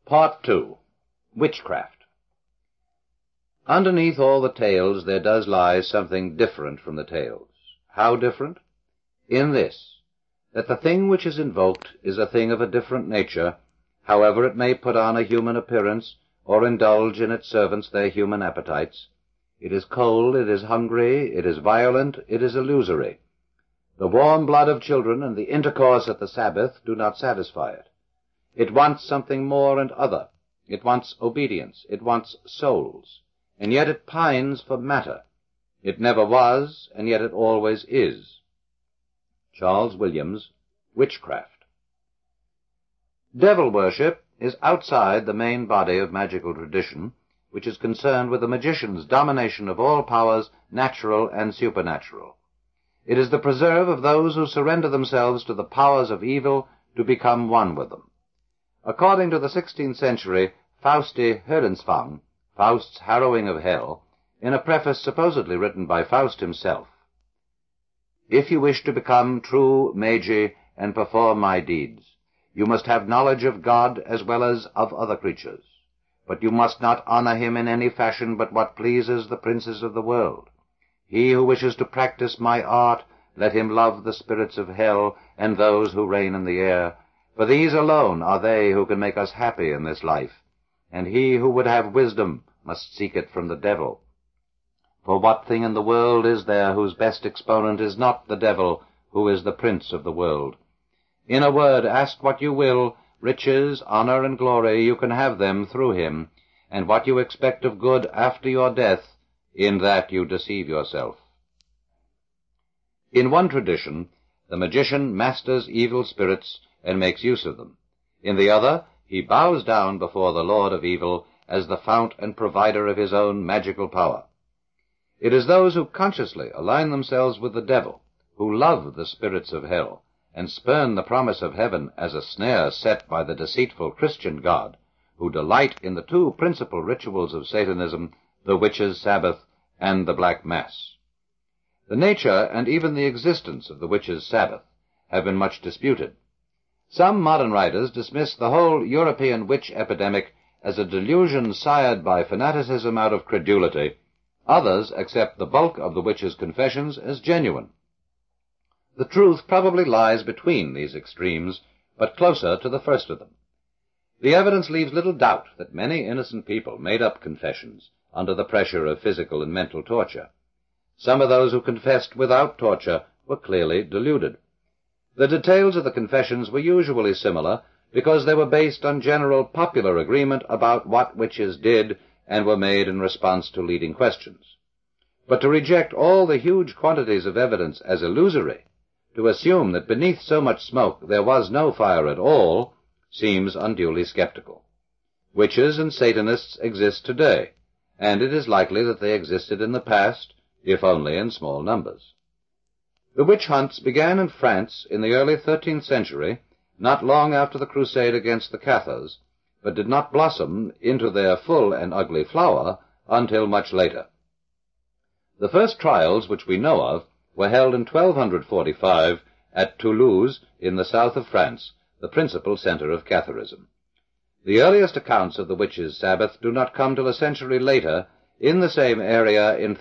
Part 2. Witchcraft. Underneath all the tales there does lie something different from the tales. How different? In this, that the thing which is invoked is a thing of a different nature, however it may put on a human appearance, or indulge in its servants their human appetites. It is cold, it is hungry, it is violent, it is illusory. The warm blood of children and the intercourse at the Sabbath do not satisfy it. It wants something more and other. It wants obedience. It wants souls. And yet it pines for matter. It never was, and yet it always is. Charles Williams, Witchcraft. Devil worship is outside the main body of magical tradition, which is concerned with the magician's domination of all powers, natural and supernatural. It is the preserve of those who surrender themselves to the powers of evil to become one with them. According to the 16th century Fausti Höllenzwang, Faust's Harrowing of Hell, in a preface supposedly written by Faust himself, "If you wish to become true magi and perform my deeds, you must have knowledge of God as well as of other creatures. But you must not honor him in any fashion but what pleases the princes of the world. He who wishes to practice my art, let him love the spirits of hell and those who reign in the air, for these alone are they who can make us happy in this life, and he who would have wisdom must seek it from the devil. For what thing in the world is there whose best exponent is not the devil, who is the prince of the world? In a word, ask what you will, riches, honor, and glory, you can have them through him, and what you expect of good after your death, in that you deceive yourself." In one tradition, the magician masters evil spirits and makes use of them. In the other, he bows down before the Lord of Evil as the fount and provider of his own magical power. It is those who consciously align themselves with the devil, who love the spirits of hell, and spurn the promise of heaven as a snare set by the deceitful Christian God, who delight in the two principal rituals of Satanism, the witches' Sabbath and the Black Mass. The nature and even the existence of the witches' Sabbath have been much disputed. Some modern writers dismiss the whole European witch epidemic as a delusion sired by fanaticism out of credulity. Others accept the bulk of the witches' confessions as genuine. The truth probably lies between these extremes, but closer to the first of them. The evidence leaves little doubt that many innocent people made up confessions under the pressure of physical and mental torture. Some of those who confessed without torture were clearly deluded. The details of the confessions were usually similar because they were based on general popular agreement about what witches did and were made in response to leading questions. But to reject all the huge quantities of evidence as illusory, to assume that beneath so much smoke there was no fire at all, seems unduly skeptical. Witches and Satanists exist today, and it is likely that they existed in the past, if only in small numbers. The witch hunts began in France in the early 13th century, not long after the crusade against the Cathars, but did not blossom into their full and ugly flower until much later. The first trials which we know of were held in 1245 at Toulouse in the south of France, the principal center of Catharism. The earliest accounts of the witches' Sabbath do not come till a century later, in the same area in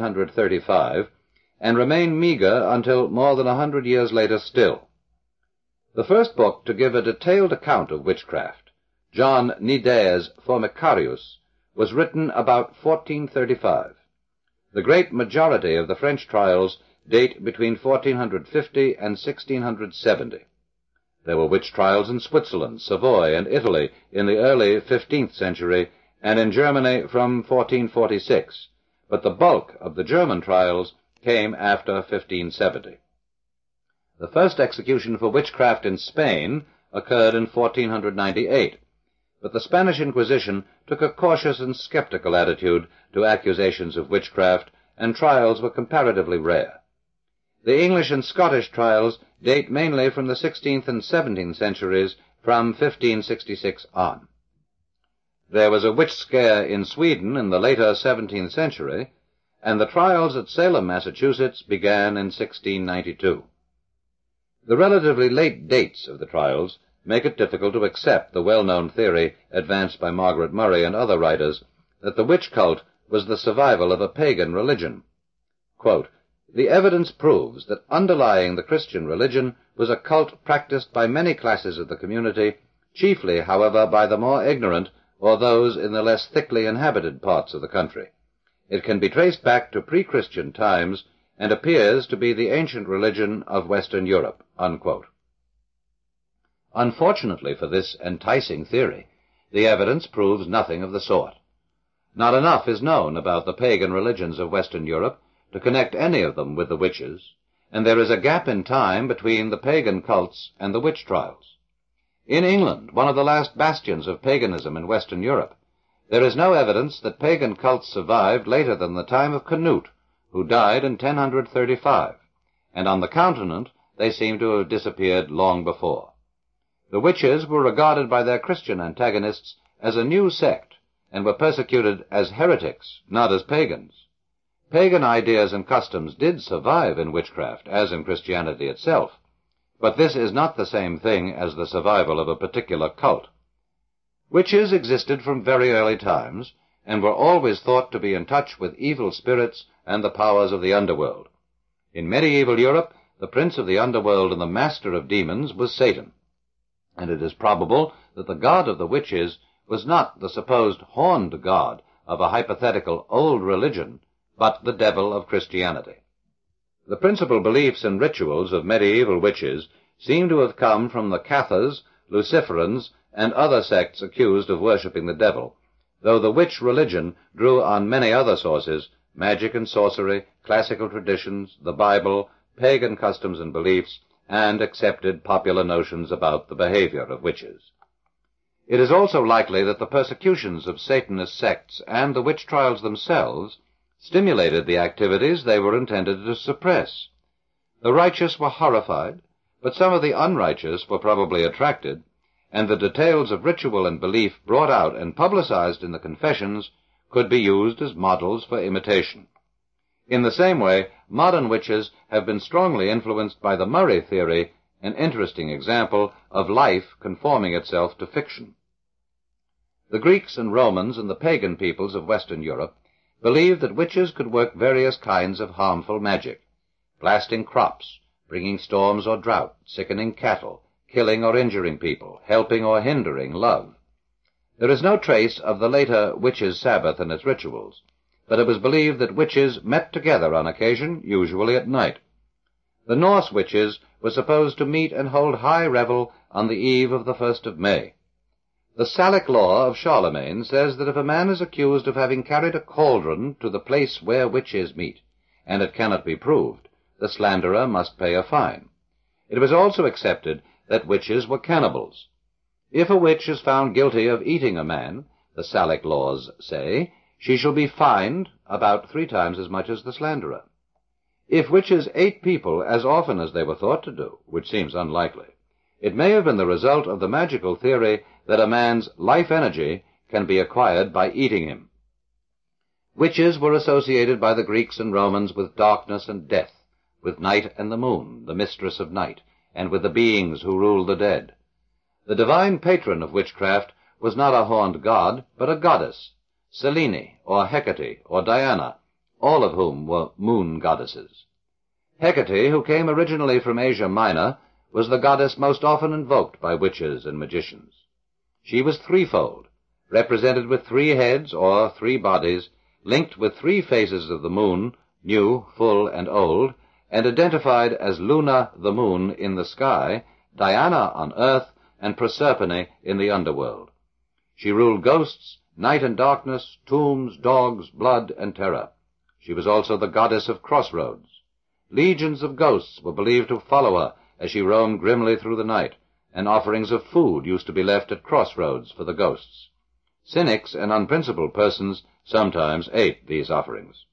1335, and remain meager until more than 100 years later still. The first book to give a detailed account of witchcraft, John Nidaire's Formicarius, was written about 1435. The great majority of the French trials date between 1450 and 1670. There were witch trials in Switzerland, Savoy, and Italy in the early 15th century, and in Germany from 1446, but the bulk of the German trials came after 1570. The first execution for witchcraft in Spain occurred in 1498, but the Spanish Inquisition took a cautious and skeptical attitude to accusations of witchcraft, and trials were comparatively rare. The English and Scottish trials date mainly from the 16th and 17th centuries, from 1566 on. There was a witch scare in Sweden in the later 17th century, and the trials at Salem, Massachusetts, began in 1692. The relatively late dates of the trials make it difficult to accept the well-known theory advanced by Margaret Murray and other writers that the witch cult was the survival of a pagan religion. Quote, "The evidence proves that underlying the Christian religion was a cult practiced by many classes of the community, chiefly, however, by the more ignorant or those in the less thickly inhabited parts of the country. It can be traced back to pre-Christian times and appears to be the ancient religion of Western Europe." Unquote. Unfortunately for this enticing theory, the evidence proves nothing of the sort. Not enough is known about the pagan religions of Western Europe to connect any of them with the witches, and there is a gap in time between the pagan cults and the witch trials. In England, one of the last bastions of paganism in Western Europe, there is no evidence that pagan cults survived later than the time of Canute, who died in 1035, and on the continent they seem to have disappeared long before. The witches were regarded by their Christian antagonists as a new sect, and were persecuted as heretics, not as pagans. Pagan ideas and customs did survive in witchcraft, as in Christianity itself, but this is not the same thing as the survival of a particular cult. Witches existed from very early times, and were always thought to be in touch with evil spirits and the powers of the underworld. In medieval Europe, the prince of the underworld and the master of demons was Satan, and it is probable that the god of the witches was not the supposed horned god of a hypothetical old religion, but the devil of Christianity. The principal beliefs and rituals of medieval witches seem to have come from the Cathars, Luciferans, and other sects accused of worshipping the devil, though the witch religion drew on many other sources: magic and sorcery, classical traditions, the Bible, pagan customs and beliefs, and accepted popular notions about the behavior of witches. It is also likely that the persecutions of Satanist sects and the witch trials themselves stimulated the activities they were intended to suppress. The righteous were horrified, but some of the unrighteous were probably attracted, and the details of ritual and belief brought out and publicized in the confessions could be used as models for imitation. In the same way, modern witches have been strongly influenced by the Murray theory, an interesting example of life conforming itself to fiction. The Greeks and Romans and the pagan peoples of Western Europe believed that witches could work various kinds of harmful magic: blasting crops, bringing storms or drought, sickening cattle, killing or injuring people, helping or hindering love. There is no trace of the later witches' Sabbath and its rituals, but it was believed that witches met together on occasion, usually at night. The Norse witches were supposed to meet and hold high revel on the eve of the 1st of May. The Salic law of Charlemagne says that if a man is accused of having carried a cauldron to the place where witches meet, and it cannot be proved, the slanderer must pay a fine. It was also accepted that witches were cannibals. If a witch is found guilty of eating a man, the Salic laws say, she shall be fined about 3 times as much as the slanderer. If witches ate people as often as they were thought to do, which seems unlikely, it may have been the result of the magical theory that a man's life energy can be acquired by eating him. Witches were associated by the Greeks and Romans with darkness and death, with night and the moon, the mistress of night, and with the beings who ruled the dead. The divine patron of witchcraft was not a horned god, but a goddess, Selene, or Hecate, or Diana, all of whom were moon goddesses. Hecate, who came originally from Asia Minor, was the goddess most often invoked by witches and magicians. She was threefold, represented with 3 heads or 3 bodies, linked with 3 phases of the moon, new, full, and old, and identified as Luna, the moon, in the sky, Diana on earth, and Proserpine in the underworld. She ruled ghosts, night and darkness, tombs, dogs, blood, and terror. She was also the goddess of crossroads. Legions of ghosts were believed to follow her as she roamed grimly through the night, and offerings of food used to be left at crossroads for the ghosts. Cynics and unprincipled persons sometimes ate these offerings.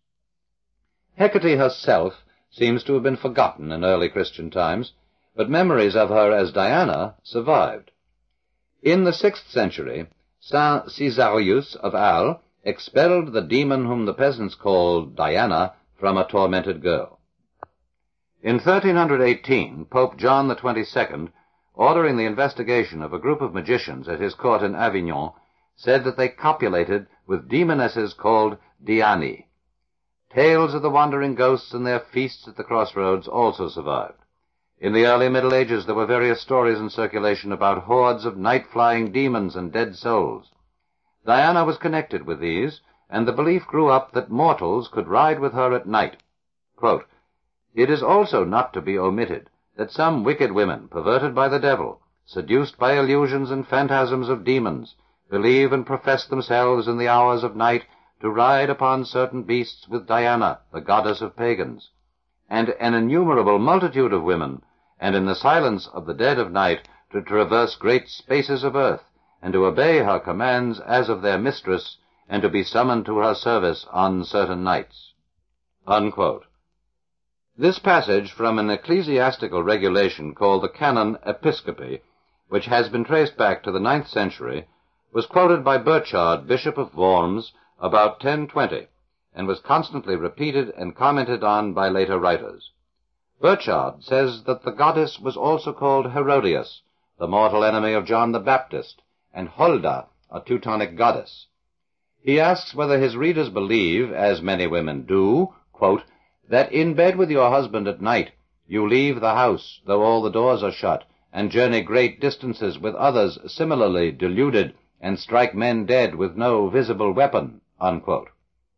Hecate herself seems to have been forgotten in early Christian times, but memories of her as Diana survived. In the 6th century, Saint Caesarius of Arles expelled the demon whom the peasants called Diana from a tormented girl. In 1318, Pope John XXII ordering the investigation of a group of magicians at his court in Avignon, said that they copulated with demonesses called Diani. Tales of the wandering ghosts and their feasts at the crossroads also survived. In the early Middle Ages there were various stories in circulation about hordes of night-flying demons and dead souls. Diana was connected with these, and the belief grew up that mortals could ride with her at night. Quote, "It is also not to be omitted that some wicked women, perverted by the devil, seduced by illusions and phantasms of demons, believe and profess themselves in the hours of night to ride upon certain beasts with Diana, the goddess of pagans, and an innumerable multitude of women, and in the silence of the dead of night to traverse great spaces of earth, and to obey her commands as of their mistress, and to be summoned to her service on certain nights." Unquote. This passage from an ecclesiastical regulation called the Canon Episcopi, which has been traced back to the 9th century, was quoted by Burchard, Bishop of Worms, about 1020, and was constantly repeated and commented on by later writers. Burchard says that the goddess was also called Herodias, the mortal enemy of John the Baptist, and Holda, a Teutonic goddess. He asks whether his readers believe, as many women do, quote, "that in bed with your husband at night you leave the house, though all the doors are shut, and journey great distances with others similarly deluded, and strike men dead with no visible weapon." Unquote.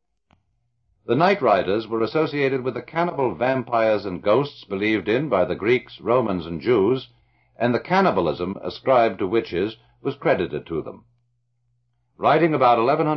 The night riders were associated with the cannibal vampires and ghosts believed in by the Greeks, Romans, and Jews, and the cannibalism ascribed to witches was credited to them. Writing about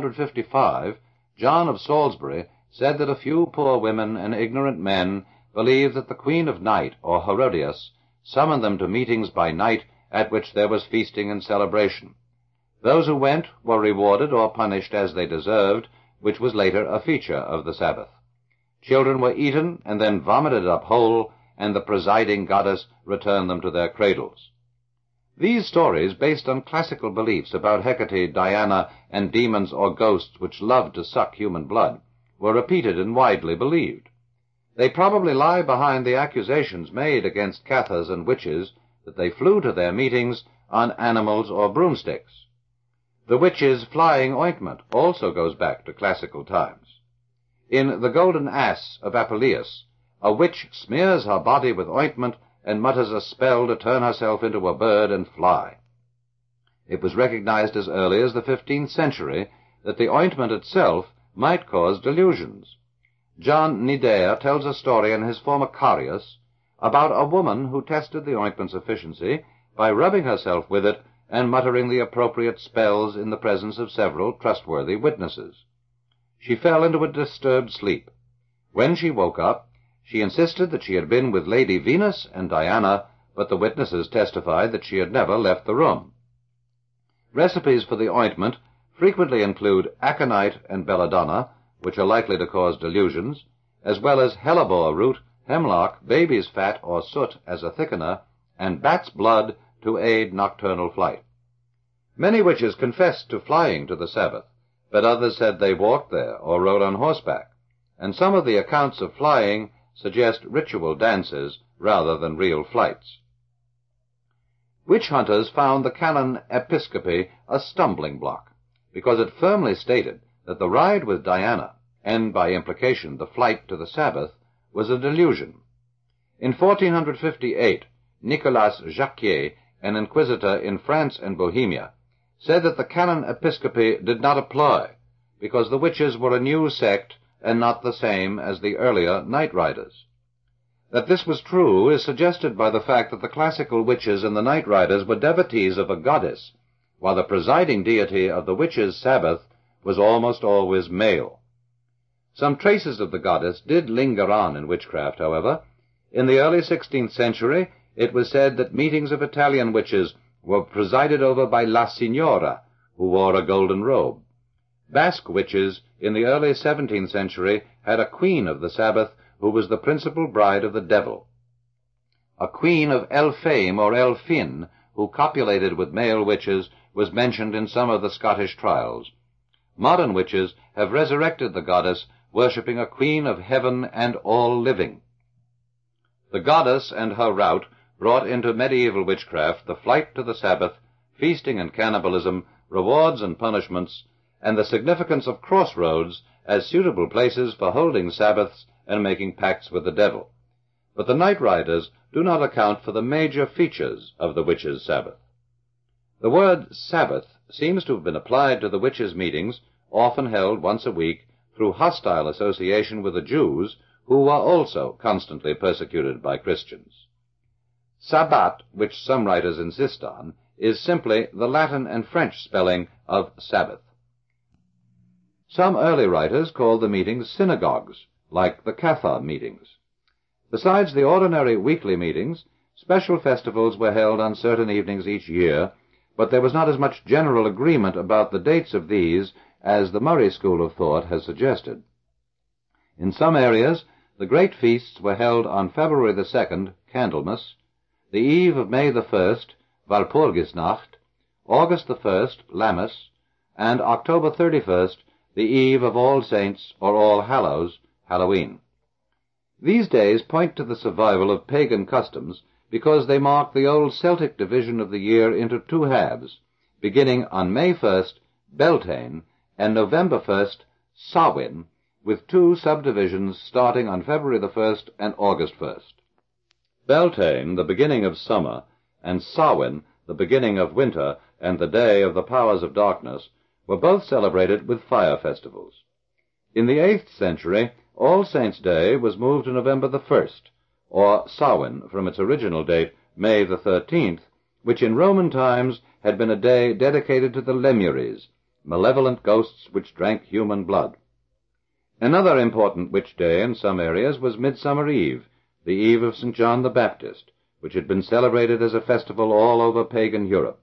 1155, John of Salisbury said that a few poor women and ignorant men believed that the Queen of Night, or Herodias, summoned them to meetings by night at which there was feasting and celebration. Those who went were rewarded or punished as they deserved, which was later a feature of the Sabbath. Children were eaten and then vomited up whole, and the presiding goddess returned them to their cradles. These stories, based on classical beliefs about Hecate, Diana, and demons or ghosts which loved to suck human blood, were repeated and widely believed. They probably lie behind the accusations made against Cathars and witches that they flew to their meetings on animals or broomsticks. The witch's flying ointment also goes back to classical times. In The Golden Ass of Apuleius, a witch smears her body with ointment and mutters a spell to turn herself into a bird and fly. It was recognized as early as the 15th century that the ointment itself might cause delusions. John Nidea tells a story in his Formicarius about a woman who tested the ointment's efficiency by rubbing herself with it and muttering the appropriate spells in the presence of several trustworthy witnesses. She fell into a disturbed sleep. When she woke up, she insisted that she had been with Lady Venus and Diana, but the witnesses testified that she had never left the room. Recipes for the ointment frequently include aconite and belladonna, which are likely to cause delusions, as well as hellebore root, hemlock, baby's fat or soot as a thickener, and bat's blood to aid nocturnal flight. Many witches confessed to flying to the Sabbath, but others said they walked there or rode on horseback, and some of the accounts of flying suggest ritual dances rather than real flights. Witch hunters found the Canon Episcopi a stumbling block, because it firmly stated that the ride with Diana, and by implication the flight to the Sabbath, was a delusion. In 1458, Nicolas Jacquier, an inquisitor in France and Bohemia, said that the Canon Episcopi did not apply, because the witches were a new sect and not the same as the earlier night riders. That this was true is suggested by the fact that the classical witches and the night riders were devotees of a goddess, while the presiding deity of the witches' Sabbath was almost always male. Some traces of the goddess did linger on in witchcraft, however. In the early 16th century, it was said that meetings of Italian witches were presided over by La Signora, who wore a golden robe. Basque witches in the early 17th century had a queen of the Sabbath who was the principal bride of the devil. A queen of Elfame or Elfin, who copulated with male witches, was mentioned in some of the Scottish trials. Modern witches have resurrected the goddess, worshipping a queen of heaven and all living. The goddess and her rout brought into medieval witchcraft the flight to the Sabbath, feasting and cannibalism, rewards and punishments, and the significance of crossroads as suitable places for holding Sabbaths and making pacts with the devil. But the Night Riders do not account for the major features of the witches' Sabbath. The word Sabbath seems to have been applied to the witches' meetings, often held once a week, through hostile association with the Jews, who were also constantly persecuted by Christians. Sabbat, which some writers insist on, is simply the Latin and French spelling of Sabbath. Some early writers called the meetings synagogues, like the Catha meetings. Besides the ordinary weekly meetings, special festivals were held on certain evenings each year, but there was not as much general agreement about the dates of these as the Murray school of thought has suggested. In some areas, the great feasts were held on February the 2nd, Candlemas, the eve of May the 1st, Walpurgisnacht, August the 1st, Lammas, and October 31st, the eve of All Saints or All Hallows, Halloween. These days point to the survival of pagan customs because they mark the old Celtic division of the year into two halves, beginning on May 1st, Beltane, and November 1st, Samhain, with two subdivisions starting on February the 1st and August 1st. Beltane, the beginning of summer, and Samhain, the beginning of winter and the day of the powers of darkness, were both celebrated with fire festivals. In the 8th century, All Saints' Day was moved to November the 1st, or Samhain from its original date, May the 13th, which in Roman times had been a day dedicated to the Lemures, malevolent ghosts which drank human blood. Another important witch day in some areas was Midsummer Eve, the eve of St. John the Baptist, which had been celebrated as a festival all over pagan Europe.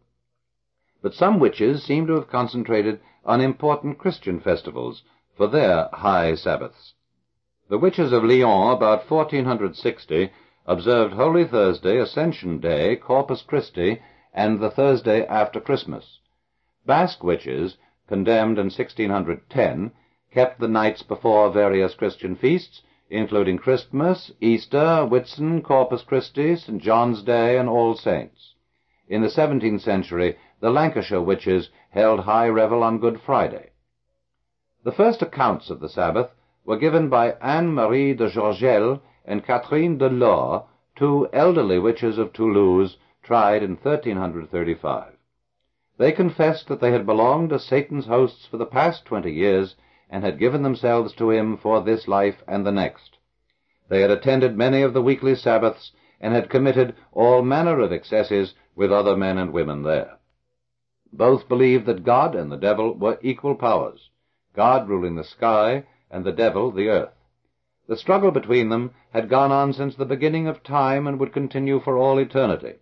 But some witches seem to have concentrated on important Christian festivals for their high Sabbaths. The witches of Lyon, about 1460, observed Holy Thursday, Ascension Day, Corpus Christi, and the Thursday after Christmas. Basque witches, condemned in 1610, kept the nights before various Christian feasts, including Christmas, Easter, Whitsun, Corpus Christi, St. John's Day, and All Saints. In the 17th century, the Lancashire witches held high revel on Good Friday. The first accounts of the Sabbath were given by Anne-Marie de Georgel and Catherine de Laure, two elderly witches of Toulouse, tried in 1335. They confessed that they had belonged to Satan's hosts for the past 20 years and had given themselves to him for this life and the next. They had attended many of the weekly Sabbaths and had committed all manner of excesses with other men and women there. Both believed that God and the devil were equal powers, God ruling the sky and the devil the earth. The struggle between them had gone on since the beginning of time and would continue for all eternity.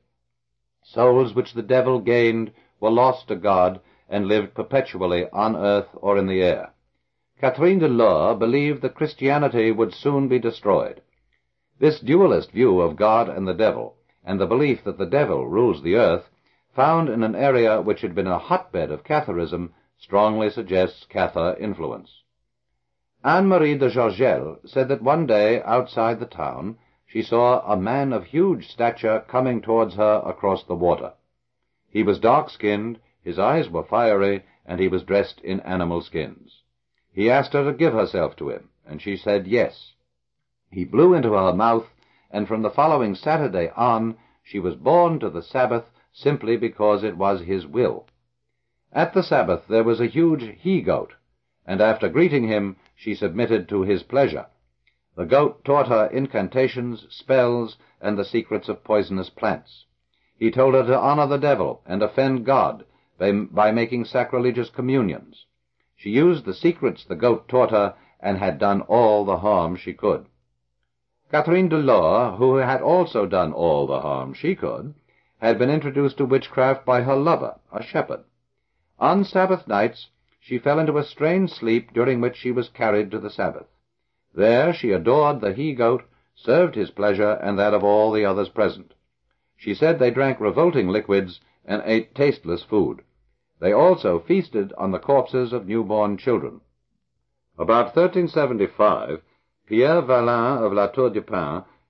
Souls which the devil gained were lost to God and lived perpetually on earth or in the air. Catherine de Laure believed that Christianity would soon be destroyed. This dualist view of God and the devil, and the belief that the devil rules the earth, found in an area which had been a hotbed of Catharism, strongly suggests Cathar influence. Anne-Marie de Georgel said that one day outside the town she saw a man of huge stature coming towards her across the water. He was dark-skinned, his eyes were fiery, and he was dressed in animal skins. He asked her to give herself to him, and she said yes. He blew into her mouth, and from the following Saturday on, she was born to the Sabbath simply because it was his will. At the Sabbath there was a huge he-goat, and after greeting him, she submitted to his pleasure. The goat taught her incantations, spells, and the secrets of poisonous plants. He told her to honor the devil and offend God by making sacrilegious communions. She used the secrets the goat taught her and had done all the harm she could. Catherine de Laure, who had also done all the harm she could, had been introduced to witchcraft by her lover, a shepherd. On Sabbath nights, she fell into a strange sleep during which she was carried to the Sabbath. There she adored the he-goat, served his pleasure and that of all the others present. She said they drank revolting liquids and ate tasteless food. They also feasted on the corpses of newborn children. About 1375, Pierre Vallin of La Tour du Pin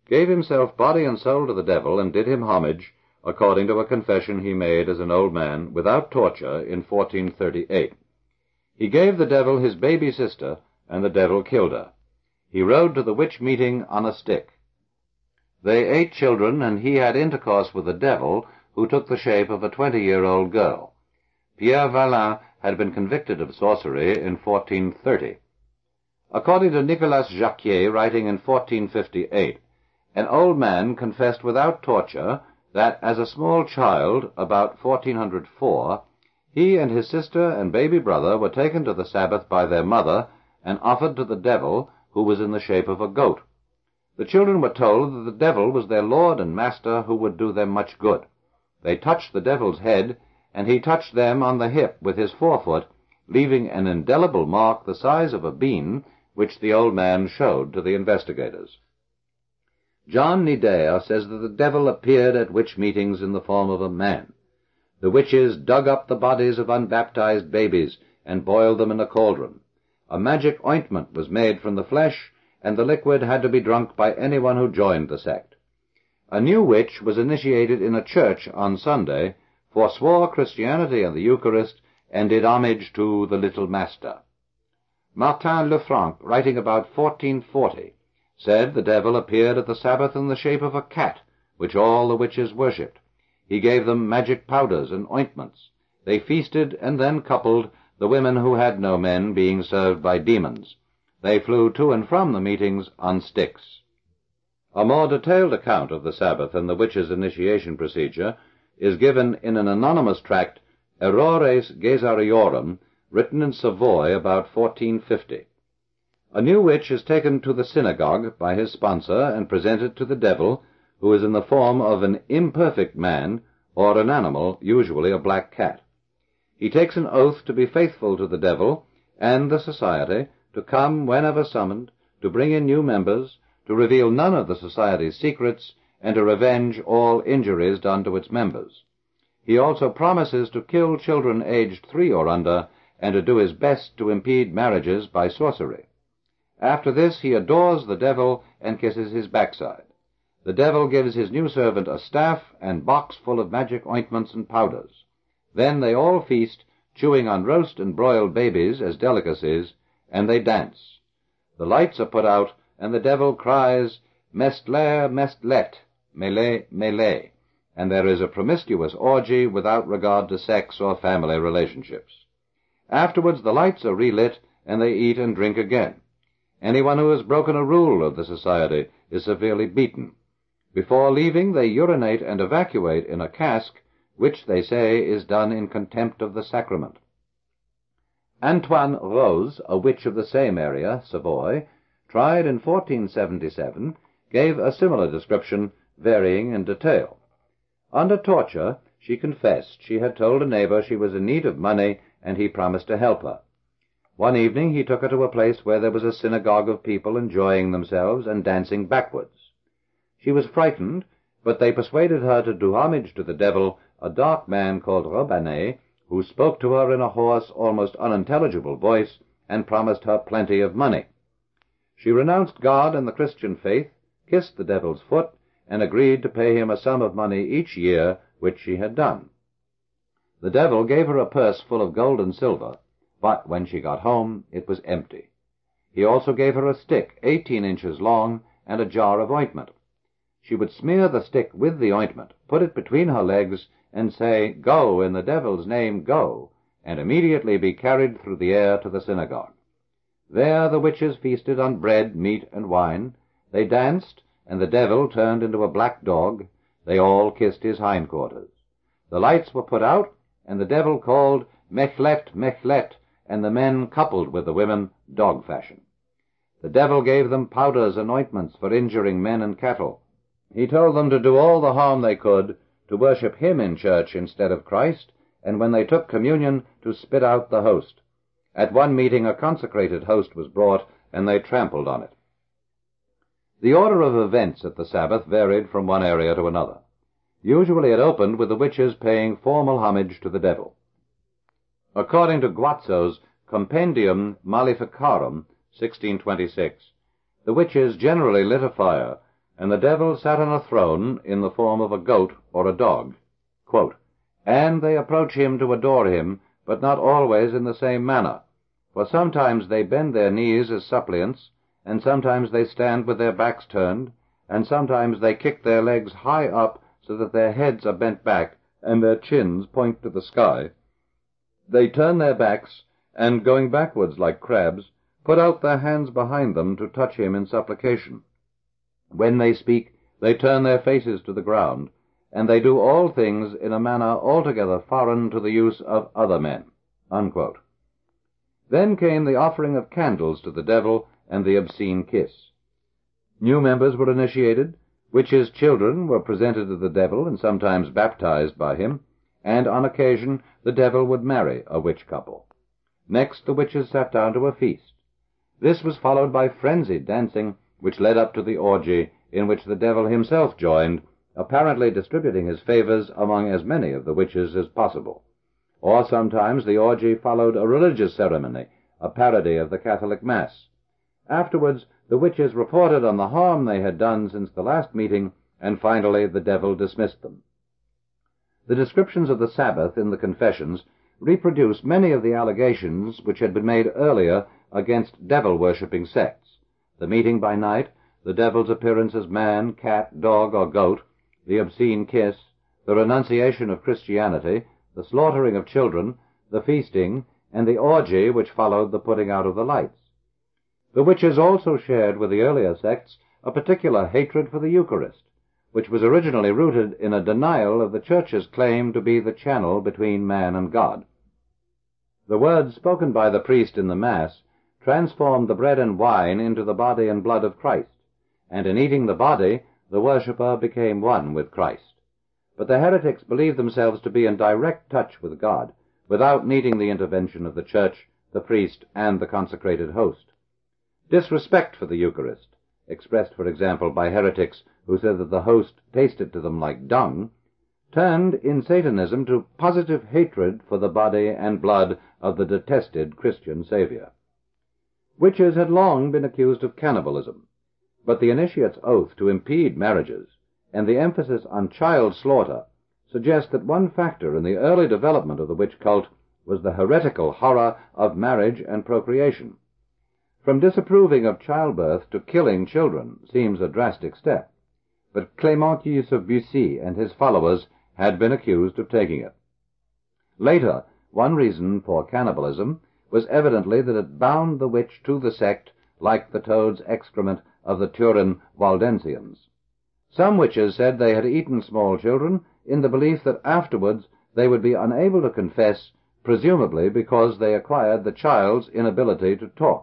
gave himself body and soul to the devil and did him homage, according to a confession he made as an old man, without torture, in 1438. He gave the devil his baby sister, and the devil killed her. He rode to the witch meeting on a stick. They ate children, and he had intercourse with the devil, who took the shape of a 20-year-old girl. Pierre Vallin had been convicted of sorcery in 1430. According to Nicolas Jacquier, writing in 1458, an old man confessed without torture that as a small child, about 1404, he and his sister and baby brother were taken to the Sabbath by their mother and offered to the devil, who was in the shape of a goat. The children were told that the devil was their lord and master who would do them much good. They touched the devil's head, and he touched them on the hip with his forefoot, leaving an indelible mark the size of a bean, which the old man showed to the investigators. John Nidere says that the devil appeared at witch meetings in the form of a man. The witches dug up the bodies of unbaptized babies and boiled them in a cauldron. A magic ointment was made from the flesh, and the liquid had to be drunk by anyone who joined the sect. A new witch was initiated in a church on Sunday, forswore Christianity and the Eucharist, and did homage to the Little Master. Martin Lefranc, writing about 1440, said the devil appeared at the Sabbath in the shape of a cat, which all the witches worshipped. He gave them magic powders and ointments. They feasted and then coupled, the women who had no men being served by demons. They flew to and from the meetings on sticks. A more detailed account of the Sabbath and the witches' initiation procedure is given in an anonymous tract, Errores Gesariorum, written in Savoy about 1450. A new witch is taken to the synagogue by his sponsor and presented to the devil, who is in the form of an imperfect man or an animal, usually a black cat. He takes an oath to be faithful to the devil and the society, to come whenever summoned, to bring in new members, to reveal none of the society's secrets, and to revenge all injuries done to its members. He also promises to kill children aged 3 or under, and to do his best to impede marriages by sorcery. After this he adores the devil and kisses his backside. The devil gives his new servant a staff and box full of magic ointments and powders. Then they all feast, chewing on roast and broiled babies as delicacies, and they dance. The lights are put out, and the devil cries, Mestler, Mestlet, Mele, Mele, and there is a promiscuous orgy without regard to sex or family relationships. Afterwards the lights are relit, and they eat and drink again. Anyone who has broken a rule of the society is severely beaten. Before leaving, they urinate and evacuate in a cask, which, they say, is done in contempt of the sacrament. Antoine Rose, a witch of the same area, Savoy, tried in 1477, gave a similar description, varying in detail. Under torture, she confessed she had told a neighbor she was in need of money, and he promised to help her. One evening he took her to a place where there was a synagogue of people enjoying themselves and dancing backwards. She was frightened, but they persuaded her to do homage to the devil, a dark man called Robanet, who spoke to her in a hoarse, almost unintelligible voice, and promised her plenty of money. She renounced God and the Christian faith, kissed the devil's foot, and agreed to pay him a sum of money each year, which she had done. The devil gave her a purse full of gold and silver, but when she got home it was empty. He also gave her a stick 18 inches long and a jar of ointment. She would smear the stick with the ointment, put it between her legs, and say, Go, in the devil's name, go, and immediately be carried through the air to the synagogue. There the witches feasted on bread, meat, and wine. They danced, and the devil turned into a black dog. They all kissed his hindquarters. The lights were put out, and the devil called, Mechlet, Mechlet, and the men coupled with the women, dog fashion. The devil gave them powders and ointments for injuring men and cattle. He told them to do all the harm they could, to worship him in church instead of Christ, and when they took communion, to spit out the host. At one meeting a consecrated host was brought, and they trampled on it. The order of events at the Sabbath varied from one area to another. Usually it opened with the witches paying formal homage to the devil. According to Guazzo's Compendium Maleficarum, 1626, the witches generally lit a fire, and the devil sat on a throne in the form of a goat or a dog. Quote, and they approach him to adore him, but not always in the same manner. For sometimes they bend their knees as suppliants, and sometimes they stand with their backs turned, and sometimes they kick their legs high up so that their heads are bent back and their chins point to the sky. They turn their backs, and going backwards like crabs, put out their hands behind them to touch him in supplication. When they speak, they turn their faces to the ground, and they do all things in a manner altogether foreign to the use of other men. Unquote. Then came the offering of candles to the devil and the obscene kiss. New members were initiated, witches' children were presented to the devil and sometimes baptized by him, and on occasion the devil would marry a witch couple. Next the witches sat down to a feast. This was followed by frenzied dancing, which led up to the orgy, in which the devil himself joined, apparently distributing his favors among as many of the witches as possible. Or sometimes the orgy followed a religious ceremony, a parody of the Catholic Mass. Afterwards, the witches reported on the harm they had done since the last meeting, and finally the devil dismissed them. The descriptions of the Sabbath in the Confessions reproduce many of the allegations which had been made earlier against devil-worshipping sects: the meeting by night, the devil's appearance as man, cat, dog, or goat, the obscene kiss, the renunciation of Christianity, the slaughtering of children, the feasting, and the orgy which followed the putting out of the lights. The witches also shared with the earlier sects a particular hatred for the Eucharist, which was originally rooted in a denial of the Church's claim to be the channel between man and God. The words spoken by the priest in the Mass transformed the bread and wine into the body and blood of Christ, and in eating the body, the worshipper became one with Christ. But the heretics believed themselves to be in direct touch with God, without needing the intervention of the Church, the priest, and the consecrated host. Disrespect for the Eucharist, expressed, for example, by heretics who said that the host tasted to them like dung, turned in Satanism to positive hatred for the body and blood of the detested Christian Savior. Witches had long been accused of cannibalism, but the initiate's oath to impede marriages and the emphasis on child slaughter suggest that one factor in the early development of the witch cult was the heretical horror of marriage and procreation. From disapproving of childbirth to killing children seems a drastic step, but Clémentius of Bussy and his followers had been accused of taking it. Later, one reason for cannibalism was evidently that it bound the witch to the sect like the toad's excrement of the Turin Waldensians. Some witches said they had eaten small children in the belief that afterwards they would be unable to confess, presumably because they acquired the child's inability to talk.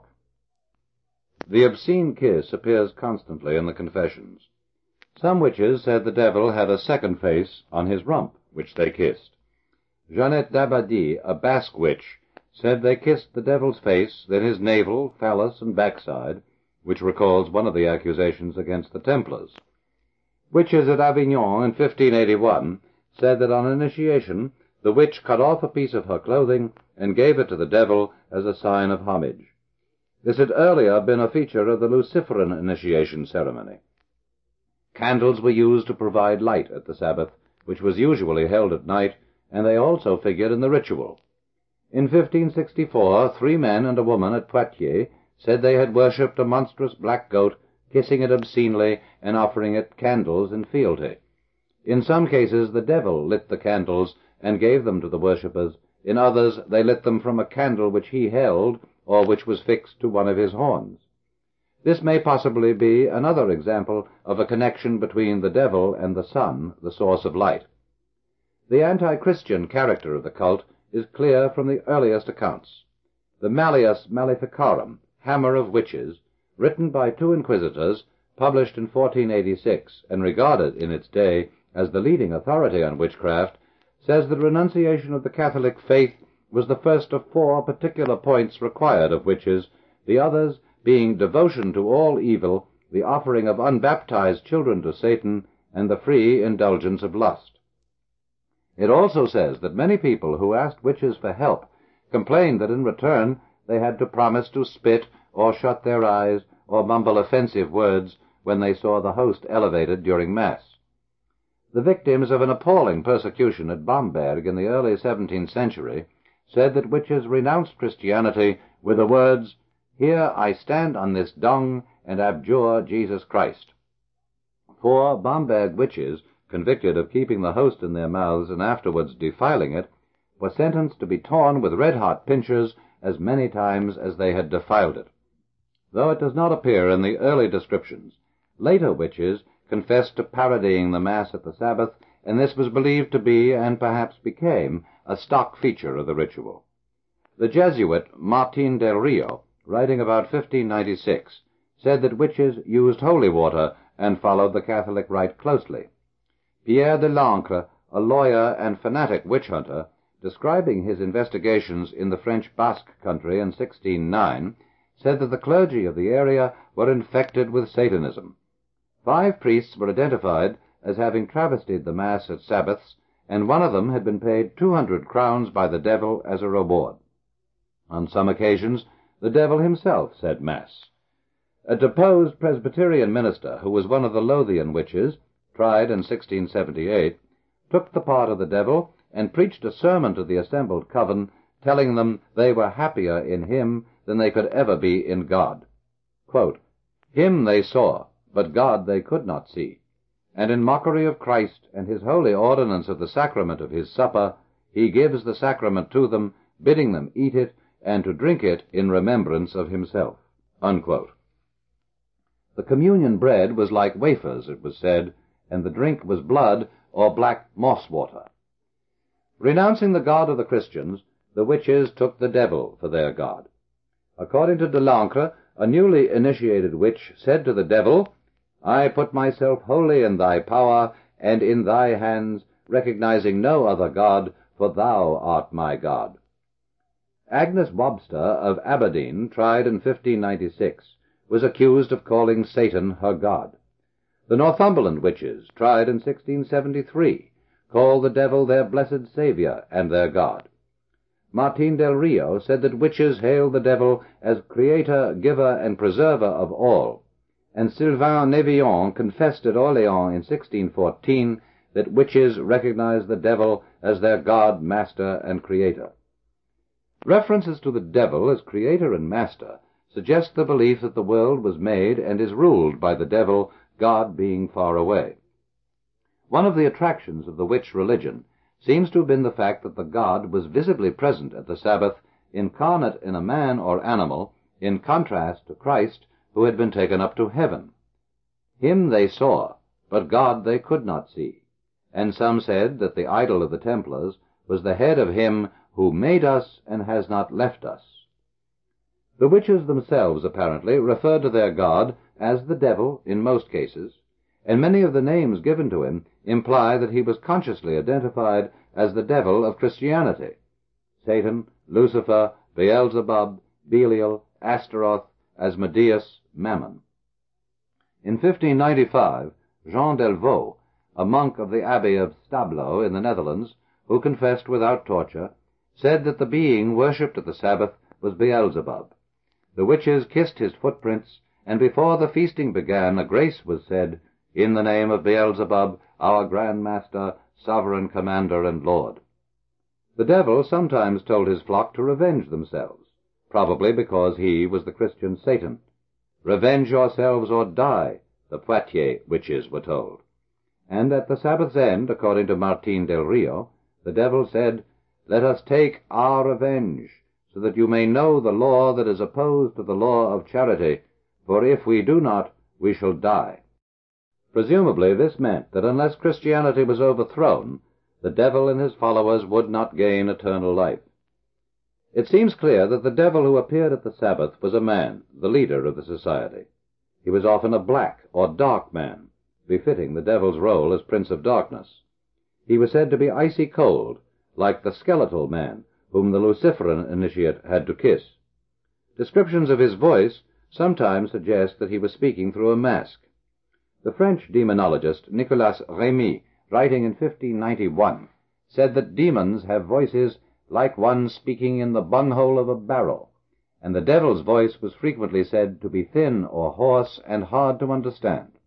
The obscene kiss appears constantly in the Confessions. Some witches said the devil had a second face on his rump, which they kissed. Jeannette d'Abbadie, a Basque witch, said they kissed the devil's face, then his navel, phallus, and backside, which recalls one of the accusations against the Templars. Witches at Avignon in 1581 said that on initiation the witch cut off a piece of her clothing and gave it to the devil as a sign of homage. This had earlier been a feature of the Luciferan initiation ceremony. Candles were used to provide light at the Sabbath, which was usually held at night, and they also figured in the ritual. In 1564, 3 men and a woman at Poitiers said they had worshipped a monstrous black goat, kissing it obscenely and offering it candles in fealty. In some cases the devil lit the candles and gave them to the worshippers. In others they lit them from a candle which he held, or which was fixed to one of his horns. This may possibly be another example of a connection between the devil and the sun, the source of light. The anti-Christian character of the cult is clear from the earliest accounts. The Malleus Maleficarum, Hammer of Witches, written by 2 inquisitors, published in 1486 and regarded in its day as the leading authority on witchcraft, says that renunciation of the Catholic faith was the first of 4 particular points required of witches, the others being devotion to all evil, the offering of unbaptized children to Satan, and the free indulgence of lust. It also says that many people who asked witches for help complained that in return they had to promise to spit or shut their eyes or mumble offensive words, when they saw the host elevated during Mass. The victims of an appalling persecution at Bamberg in the early 17th century said that witches renounced Christianity with the words, "Here I stand on this dung and abjure Jesus Christ." 4 Bamberg witches, convicted of keeping the host in their mouths and afterwards defiling it, were sentenced to be torn with red-hot pincers as many times as they had defiled it. Though it does not appear in the early descriptions, later witches confessed to parodying the Mass at the Sabbath, and this was believed to be, and perhaps became, a stock feature of the ritual. The Jesuit Martin del Rio, writing about 1596, said that witches used holy water and followed the Catholic rite closely. Pierre de Lancre, a lawyer and fanatic witch-hunter, describing his investigations in the French Basque country in 1609, said that the clergy of the area were infected with Satanism. 5 priests were identified as having travestied the Mass at Sabbaths, and one of them had been paid 200 crowns by the devil as a reward. On some occasions, the devil himself said Mass. A deposed Presbyterian minister, who was one of the Lothian witches, tried in 1678, took the part of the devil and preached a sermon to the assembled coven, telling them they were happier in him than they could ever be in God. Quote, "Him they saw, but God they could not see. And in mockery of Christ and his holy ordinance of the sacrament of his supper, he gives the sacrament to them, bidding them eat it, and to drink it in remembrance of himself." Unquote. The communion bread was like wafers, it was said, and the drink was blood or black moss water. Renouncing the God of the Christians, the witches took the devil for their god. According to de Lancre, a newly initiated witch said to the devil, "I put myself wholly in thy power and in thy hands, recognizing no other God, for thou art my God." Agnes Wobster of Aberdeen, tried in 1596, was accused of calling Satan her God. The Northumberland witches, tried in 1673, called the devil their blessed Saviour and their God. Martin del Rio said that witches hailed the devil as creator, giver, and preserver of all, and Sylvain Nevillon confessed at Orleans in 1614 that witches recognized the devil as their God, master, and creator. References to the devil as creator and master suggest the belief that the world was made and is ruled by the devil, God being far away. One of the attractions of the witch religion seems to have been the fact that the god was visibly present at the Sabbath, incarnate in a man or animal, in contrast to Christ, who had been taken up to heaven. Him they saw, but God they could not see, and some said that the idol of the Templars was the head of him who made us and has not left us. The witches themselves, apparently, referred to their god as the devil in most cases, and many of the names given to him imply that he was consciously identified as the devil of Christianity: Satan, Lucifer, Beelzebub, Belial, Astaroth, Asmodeus, Mammon. In 1595, Jean Delvaux, a monk of the Abbey of Stablo in the Netherlands, who confessed without torture, said that the being worshipped at the Sabbath was Beelzebub. The witches kissed his footprints, and before the feasting began, a grace was said, "In the name of Beelzebub, our Grand Master, Sovereign Commander and Lord." The devil sometimes told his flock to revenge themselves, probably because he was the Christian Satan. "Revenge yourselves or die," the Poitiers witches were told. And at the Sabbath's end, according to Martin del Rio, the devil said, "Let us take our revenge, so that you may know the law that is opposed to the law of charity, for if we do not, we shall die." Presumably this meant that unless Christianity was overthrown, the devil and his followers would not gain eternal life. It seems clear that the devil who appeared at the Sabbath was a man, the leader of the society. He was often a black or dark man, befitting the devil's role as Prince of Darkness. He was said to be icy cold, like the skeletal man whom the Luciferan initiate had to kiss. Descriptions of his voice sometimes suggest that he was speaking through a mask. The French demonologist Nicolas Rémy, writing in 1591, said that demons have voices like one speaking in the bunghole of a barrel, and the devil's voice was frequently said to be thin or hoarse and hard to understand.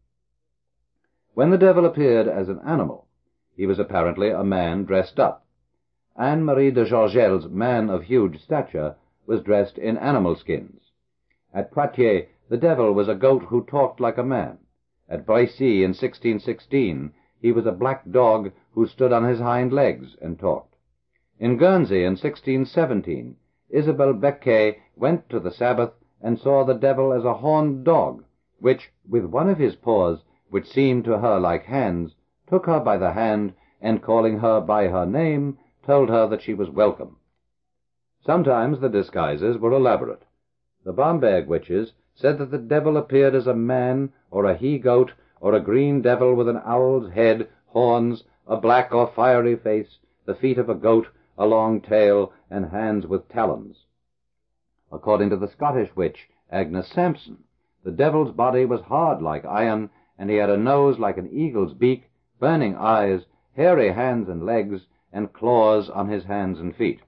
When the devil appeared as an animal, he was apparently a man dressed up. Anne-Marie de Georgel's man of huge stature was dressed in animal skins. At Poitiers, the devil was a goat who talked like a man. At Brecy in 1616, he was a black dog who stood on his hind legs and talked. In Guernsey in 1617, Isabelle Becquet went to the Sabbath and saw the devil as a horned dog, which, with one of his paws, which seemed to her like hands, took her by the hand, and calling her by her name, told her that she was welcome. Sometimes the disguises were elaborate. The Bamberg witches said that the devil appeared as a man, or a he-goat, or a green devil with an owl's head, horns, a black or fiery face, the feet of a goat, a long tail, and hands with talons. According to the Scottish witch, Agnes Sampson, the devil's body was hard like iron, and he had a nose like an eagle's beak, burning eyes, hairy hands and legs, and claws on his hands and feet.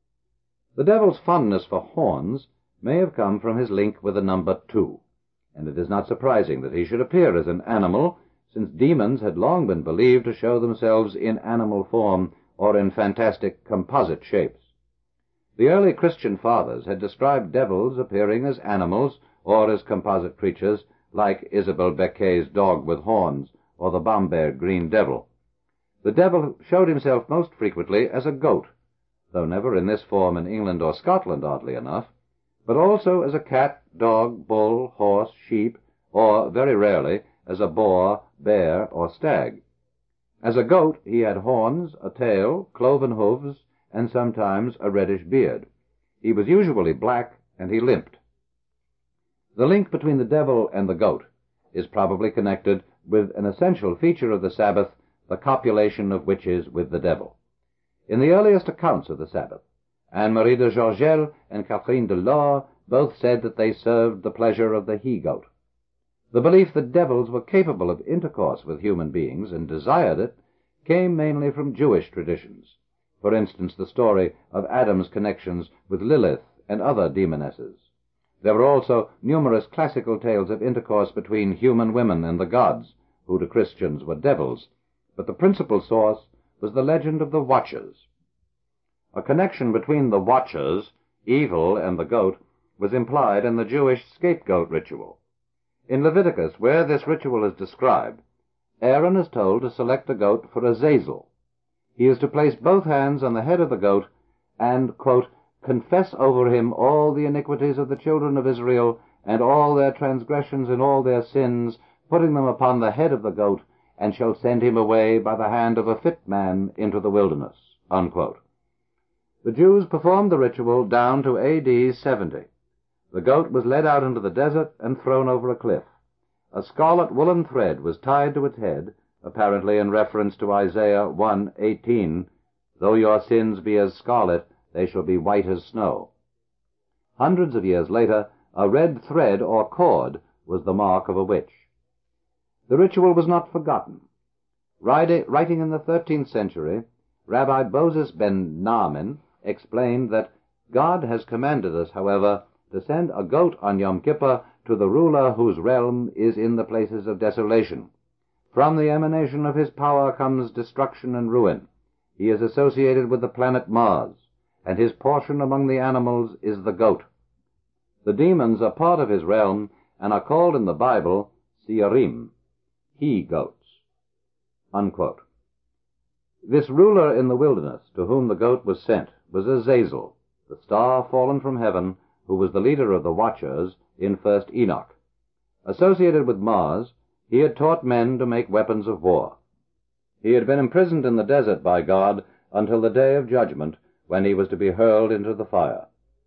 The devil's fondness for horns may have come from his link with the number 2, and it is not surprising that he should appear as an animal, since demons had long been believed to show themselves in animal form or in fantastic composite shapes. The early Christian fathers had described devils appearing as animals or as composite creatures, like Isabelle Becquet's dog with horns or the Bamberg green devil. The devil showed himself most frequently as a goat, though never in this form in England or Scotland, oddly enough, but also as a cat, dog, bull, horse, sheep, or, very rarely, as a boar, bear, or stag. As a goat, he had horns, a tail, cloven hooves, and sometimes a reddish beard. He was usually black, and he limped. The link between the devil and the goat is probably connected with an essential feature of the Sabbath, the copulation of witches with the devil. In the earliest accounts of the Sabbath, Anne-Marie de Georgel and Catherine de Laure both said that they served the pleasure of the he-goat. The belief that devils were capable of intercourse with human beings and desired it came mainly from Jewish traditions. For instance, the story of Adam's connections with Lilith and other demonesses. There were also numerous classical tales of intercourse between human women and the gods, who to Christians were devils, but the principal source was the legend of the Watchers. A connection between the Watchers, evil, and the goat was implied in the Jewish scapegoat ritual. In Leviticus, where this ritual is described, Aaron is told to select a goat for Azazel. He is to place both hands on the head of the goat and, quote, confess over him all the iniquities of the children of Israel, and all their transgressions and all their sins, putting them upon the head of the goat, and shall send him away by the hand of a fit man into the wilderness, unquote. The Jews performed the ritual down to A.D. 70. The goat was led out into the desert and thrown over a cliff. A scarlet woolen thread was tied to its head, apparently in reference to Isaiah 1:18, though your sins be as scarlet, they shall be white as snow. Hundreds of years later, a red thread or cord was the mark of a witch. The ritual was not forgotten. Writing in the 13th century, Rabbi Moses ben Naaman explained that God has commanded us, however, to send a goat on Yom Kippur to the ruler whose realm is in the places of desolation. From the emanation of his power comes destruction and ruin. He is associated with the planet Mars, and his portion among the animals is the goat. The demons are part of his realm and are called in the Bible Searim, he-goats. Unquote. This ruler in the wilderness to whom the goat was sent was Azazel, the star fallen from heaven, who was the leader of the Watchers in 1st Enoch. Associated with Mars, he had taught men to make weapons of war. He had been imprisoned in the desert by God until the day of judgment, when he was to be hurled into the fire.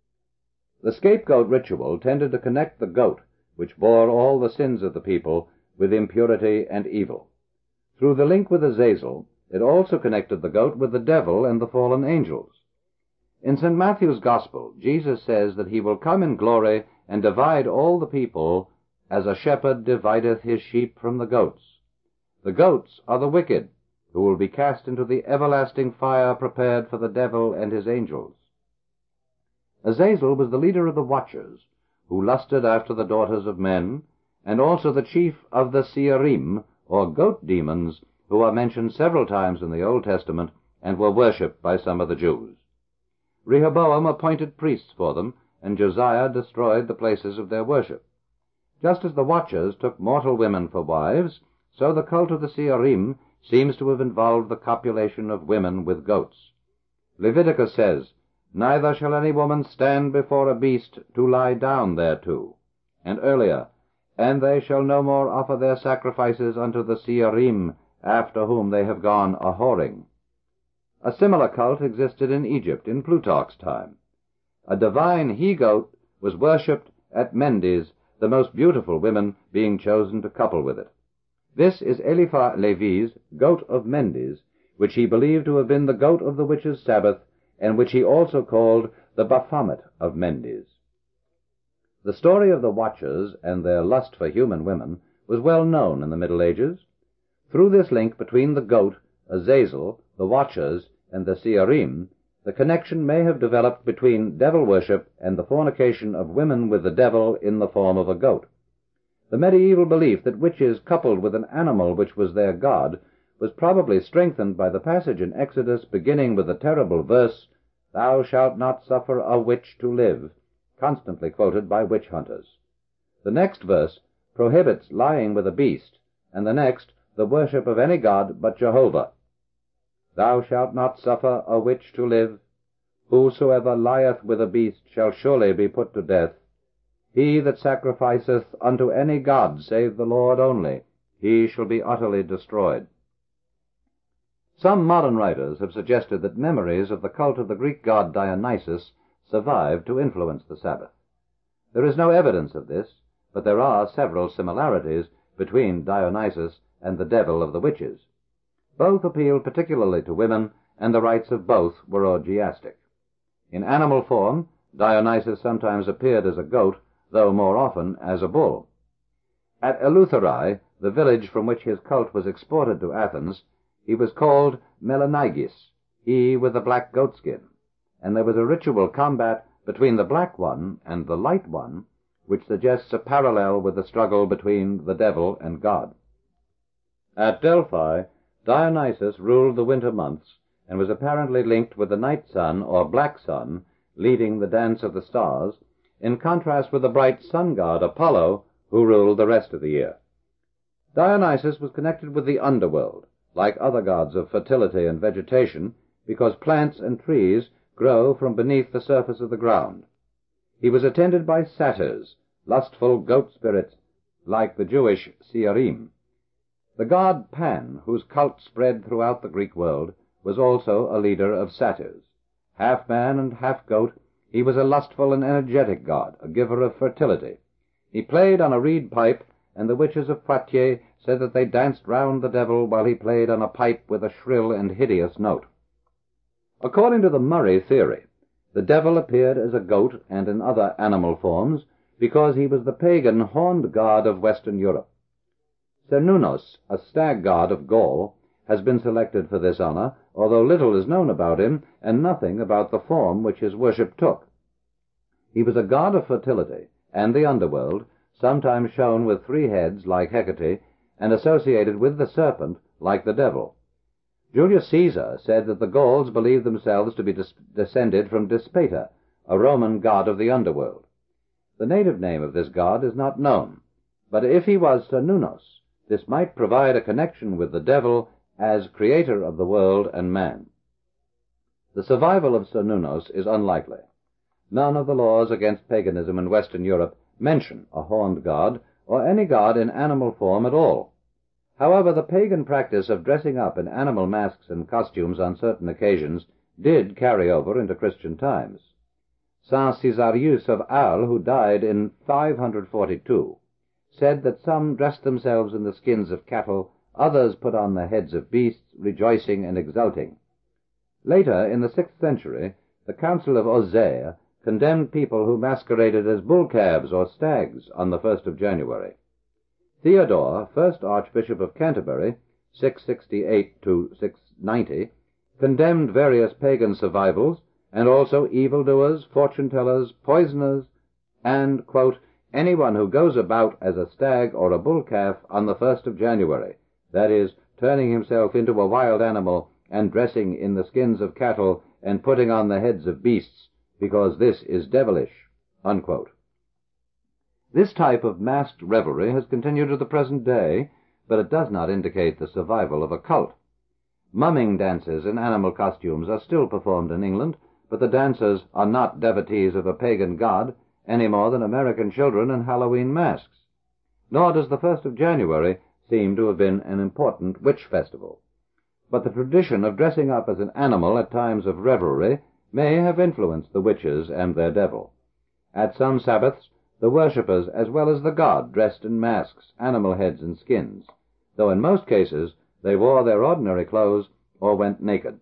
The scapegoat ritual tended to connect the goat, which bore all the sins of the people, with impurity and evil. Through the link with Azazel, it also connected the goat with the devil and the fallen angels. In St. Matthew's Gospel, Jesus says that he will come in glory and divide all the people as a shepherd divideth his sheep from the goats. The goats are the wicked, who will be cast into the everlasting fire prepared for the devil and his angels. Azazel was the leader of the Watchers, who lusted after the daughters of men, and also the chief of the Searim, or goat demons, who are mentioned several times in the Old Testament and were worshipped by some of the Jews. Rehoboam appointed priests for them, and Josiah destroyed the places of their worship. Just as the Watchers took mortal women for wives, so the cult of the Searim seems to have involved the copulation of women with goats. Leviticus says, "Neither shall any woman stand before a beast to lie down thereto," and earlier, "And they shall no more offer their sacrifices unto the Searim, after whom they have gone a-whoring." A similar cult existed in Egypt in Plutarch's time. A divine he-goat was worshipped at Mendes, the most beautiful women being chosen to couple with it. This is Eliphaz Levi's goat of Mendes, which he believed to have been the goat of the witches' Sabbath, and which he also called the Baphomet of Mendes. The story of the Watchers and their lust for human women was well known in the Middle Ages. Through this link between the goat, Azazel, the Watchers, and the Searim, the connection may have developed between devil worship and the fornication of women with the devil in the form of a goat. The medieval belief that witches coupled with an animal which was their god was probably strengthened by the passage in Exodus beginning with the terrible verse, "Thou shalt not suffer a witch to live," constantly quoted by witch hunters. The next verse prohibits lying with a beast, and the next the worship of any god but Jehovah. "Thou shalt not suffer a witch to live. Whosoever lieth with a beast shall surely be put to death. He that sacrificeth unto any god save the Lord only, he shall be utterly destroyed." Some modern writers have suggested that memories of the cult of the Greek god Dionysus survived to influence the Sabbath. There is no evidence of this, but there are several similarities between Dionysus and the devil of the witches. Both appealed particularly to women, and the rites of both were orgiastic. In animal form, Dionysus sometimes appeared as a goat, though more often as a bull. At Eleutherae, the village from which his cult was exported to Athens, he was called Melaniges, he with the black goatskin, and there was a ritual combat between the black one and the light one, which suggests a parallel with the struggle between the devil and God. At Delphi, Dionysus ruled the winter months, and was apparently linked with the night sun or black sun, leading the dance of the stars, in contrast with the bright sun god Apollo, who ruled the rest of the year. Dionysus was connected with the underworld, like other gods of fertility and vegetation, because plants and trees grow from beneath the surface of the ground. He was attended by satyrs, lustful goat spirits, like the Jewish Searim. The god Pan, whose cult spread throughout the Greek world, was also a leader of satyrs. Half man and half goat, he was a lustful and energetic god, a giver of fertility. He played on a reed pipe, and the witches of Poitiers said that they danced round the devil while he played on a pipe with a shrill and hideous note. According to the Murray theory, the devil appeared as a goat and in other animal forms because he was the pagan horned god of Western Europe. Cernunnos, a stag god of Gaul, has been selected for this honor, although little is known about him and nothing about the form which his worship took. He was a god of fertility and the underworld, sometimes shown with 3 heads like Hecate, and associated with the serpent like the devil. Julius Caesar said that the Gauls believed themselves to be descended from Dispater, a Roman god of the underworld. The native name of this god is not known, but if he was Cernunnos, this might provide a connection with the devil as creator of the world and man. The survival of Cernunnos is unlikely. None of the laws against paganism in Western Europe mention a horned god, or any god in animal form at all. However, the pagan practice of dressing up in animal masks and costumes on certain occasions did carry over into Christian times. Saint Caesarius of Arles, who died in 542, said that some dressed themselves in the skins of cattle, others put on the heads of beasts, rejoicing and exulting. Later, in the 6th century, the Council of Auxerre condemned people who masqueraded as bull-calves or stags on the 1st of January. Theodore, first Archbishop of Canterbury, 668 to 690, condemned various pagan survivals, and also evildoers, fortune-tellers, poisoners, and, quote, anyone who goes about as a stag or a bull-calf on the 1st of January, that is, turning himself into a wild animal and dressing in the skins of cattle and putting on the heads of beasts, because this is devilish." Unquote. This type of masked revelry has continued to the present day, but it does not indicate the survival of a cult. Mumming dances in animal costumes are still performed in England, but the dancers are not devotees of a pagan god any more than American children in Halloween masks. Nor does the 1st of January seem to have been an important witch festival. But the tradition of dressing up as an animal at times of revelry may have influenced the witches and their devil. At some Sabbaths, the worshippers as well as the god dressed in masks, animal heads, and skins, though in most cases they wore their ordinary clothes or went naked.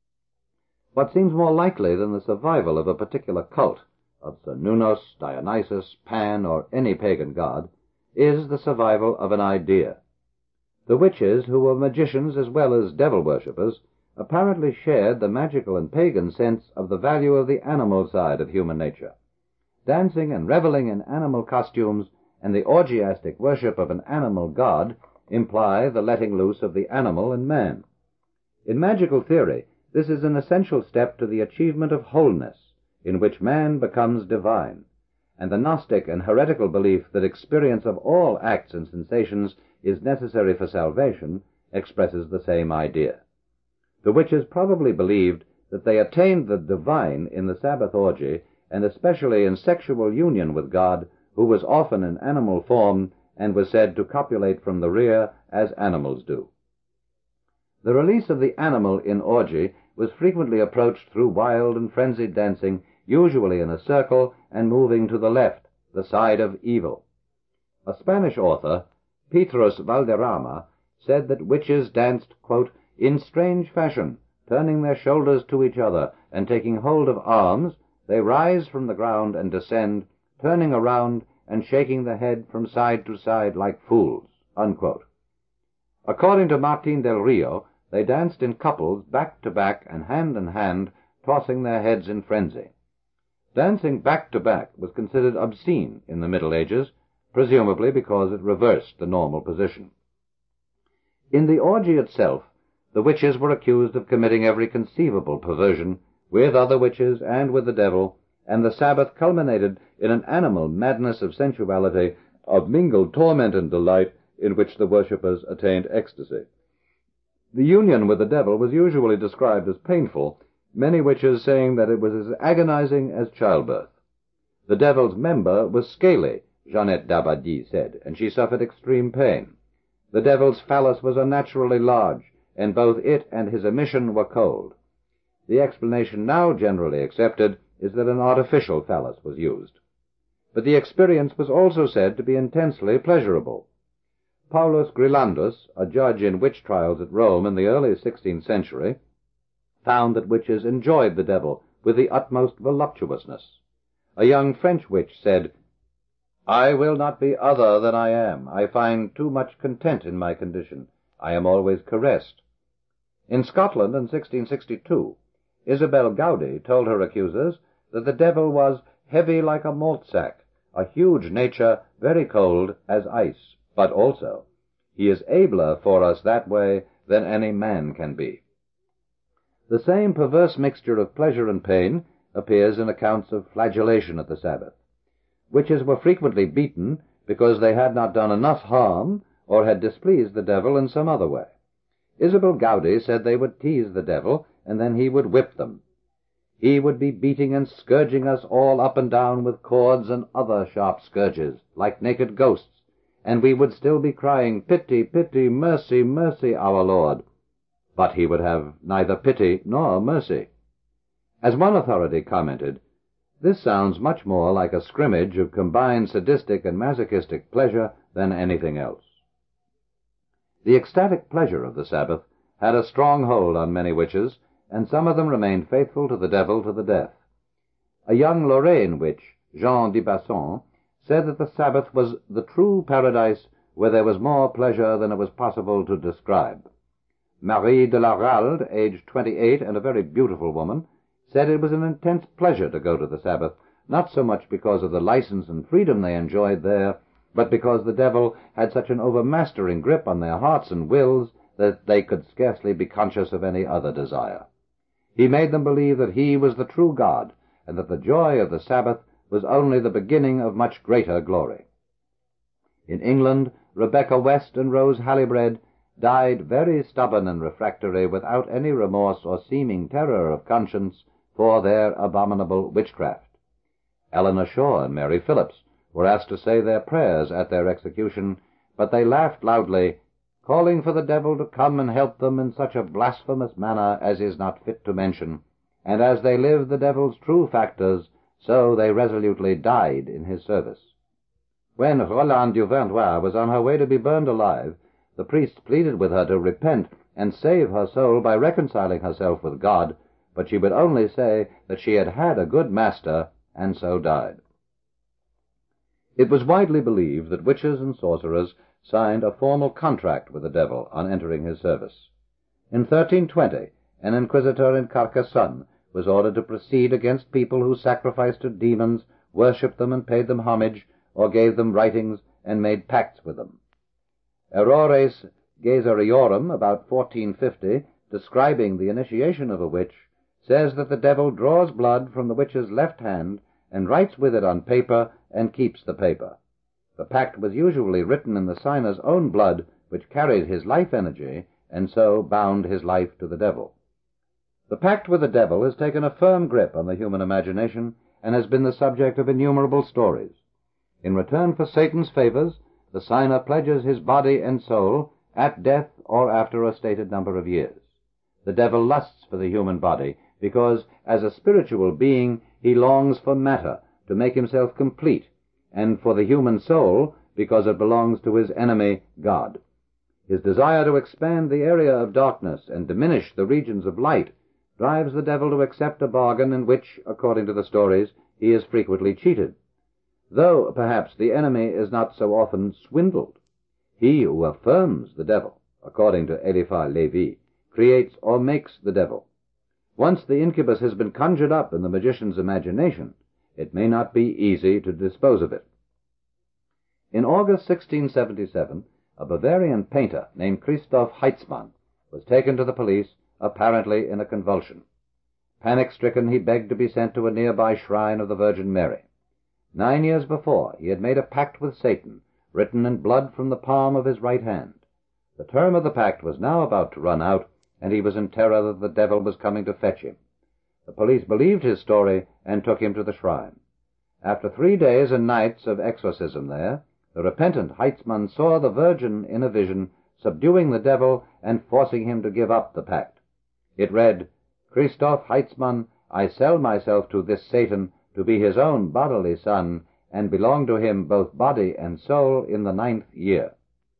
What seems more likely than the survival of a particular cult, of Cernunnos, Dionysus, Pan, or any pagan god, is the survival of an idea. The witches, who were magicians as well as devil worshippers, apparently shared the magical and pagan sense of the value of the animal side of human nature. Dancing and reveling in animal costumes and the orgiastic worship of an animal god imply the letting loose of the animal in man. In magical theory, this is an essential step to the achievement of wholeness, in which man becomes divine, and the Gnostic and heretical belief that experience of all acts and sensations is necessary for salvation expresses the same idea. The witches probably believed that they attained the divine in the Sabbath orgy, and especially in sexual union with God, who was often in animal form and was said to copulate from the rear as animals do. The release of the animal in orgy was frequently approached through wild and frenzied dancing, usually in a circle and moving to the left, the side of evil. A Spanish author, Petrus Valderrama, said that witches danced, quote, "in strange fashion, turning their shoulders to each other, and taking hold of arms, they rise from the ground and descend, turning around and shaking the head from side to side like fools." Unquote. According to Martin del Rio, they danced in couples, back to back and in hand, tossing their heads in frenzy. Dancing back to back was considered obscene in the Middle Ages, presumably because it reversed the normal position. In the orgy itself, the witches were accused of committing every conceivable perversion, with other witches and with the devil, and the Sabbath culminated in an animal madness of sensuality, of mingled torment and delight, in which the worshippers attained ecstasy. The union with the devil was usually described as painful, many witches saying that it was as agonizing as childbirth. The devil's member was scaly, Jeannette d'Abbadie said, and she suffered extreme pain. The devil's phallus was unnaturally large, and both it and his emission were cold. The explanation now generally accepted is that an artificial phallus was used. But the experience was also said to be intensely pleasurable. Paulus Grillandus, a judge in witch trials at Rome in the early 16th century, found that witches enjoyed the devil with the utmost voluptuousness. A young French witch said, "I will not be other than I am. I find too much content in my condition. I am always caressed." In Scotland in 1662, Isabel Gowdy told her accusers that the devil was heavy like a malt sack, a huge nature, very cold as ice, but also, he is abler for us that way than any man can be. The same perverse mixture of pleasure and pain appears in accounts of flagellation at the Sabbath. Witches were frequently beaten because they had not done enough harm or had displeased the devil in some other way. Isabel Gowdy said they would tease the devil, and then he would whip them. He would be beating and scourging us all up and down with cords and other sharp scourges, like naked ghosts, and we would still be crying, "Pity, pity, mercy, mercy, our Lord." But he would have neither pity nor mercy. As one authority commented, "This sounds much more like a scrimmage of combined sadistic and masochistic pleasure than anything else." The ecstatic pleasure of the Sabbath had a strong hold on many witches, and some of them remained faithful to the devil to the death. A young Lorraine witch, Jean de Basson, said that the Sabbath was the true paradise where there was more pleasure than it was possible to describe. Marie de la Ralde, aged 28 and a very beautiful woman, said it was an intense pleasure to go to the Sabbath, not so much because of the license and freedom they enjoyed there, but because the devil had such an overmastering grip on their hearts and wills that they could scarcely be conscious of any other desire. He made them believe that he was the true God, and that the joy of the Sabbath was only the beginning of much greater glory. In England, Rebecca West and Rose Hallibread died very stubborn and refractory, without any remorse or seeming terror of conscience for their abominable witchcraft. Eleanor Shaw and Mary Phillips were asked to say their prayers at their execution, but they laughed loudly, calling for the devil to come and help them in such a blasphemous manner as is not fit to mention, and as they lived the devil's true factors, so they resolutely died in his service. When Roland du Vernois was on her way to be burned alive, the priest pleaded with her to repent and save her soul by reconciling herself with God, but she would only say that she had had a good master, and so died. It was widely believed that witches and sorcerers signed a formal contract with the devil on entering his service. In 1320, an inquisitor in Carcassonne was ordered to proceed against people who sacrificed to demons, worshipped them and paid them homage, or gave them writings and made pacts with them. Errores Gaeseriorum, about 1450, describing the initiation of a witch, says that the devil draws blood from the witch's left hand and writes with it on paper and keeps the paper. The pact was usually written in the signer's own blood, which carried his life energy, and so bound his life to the devil. The pact with the devil has taken a firm grip on the human imagination and has been the subject of innumerable stories. In return for Satan's favors, the signer pledges his body and soul at death or after a stated number of years. The devil lusts for the human body because, as a spiritual being, he longs for matter to make himself complete, and for the human soul because it belongs to his enemy, God. His desire to expand the area of darkness and diminish the regions of light drives the devil to accept a bargain in which, according to the stories, he is frequently cheated. Though perhaps the enemy is not so often swindled. He who affirms the devil, according to Eliphas Levi, creates or makes the devil. Once the incubus has been conjured up in the magician's imagination, it may not be easy to dispose of it. In August 1677, a Bavarian painter named Christoph Heitzmann was taken to the police, apparently in a convulsion. Panic-stricken, he begged to be sent to a nearby shrine of the Virgin Mary. 9 years before, he had made a pact with Satan, written in blood from the palm of his right hand. The term of the pact was now about to run out, and he was in terror that the devil was coming to fetch him. The police believed his story and took him to the shrine. After 3 days and nights of exorcism there, the repentant Heitzmann saw the Virgin in a vision, subduing the devil and forcing him to give up the pact. It read, "Christoph Heitzmann, I sell myself to this Satan to be his own bodily son, and belong to him both body and soul in the 9th year."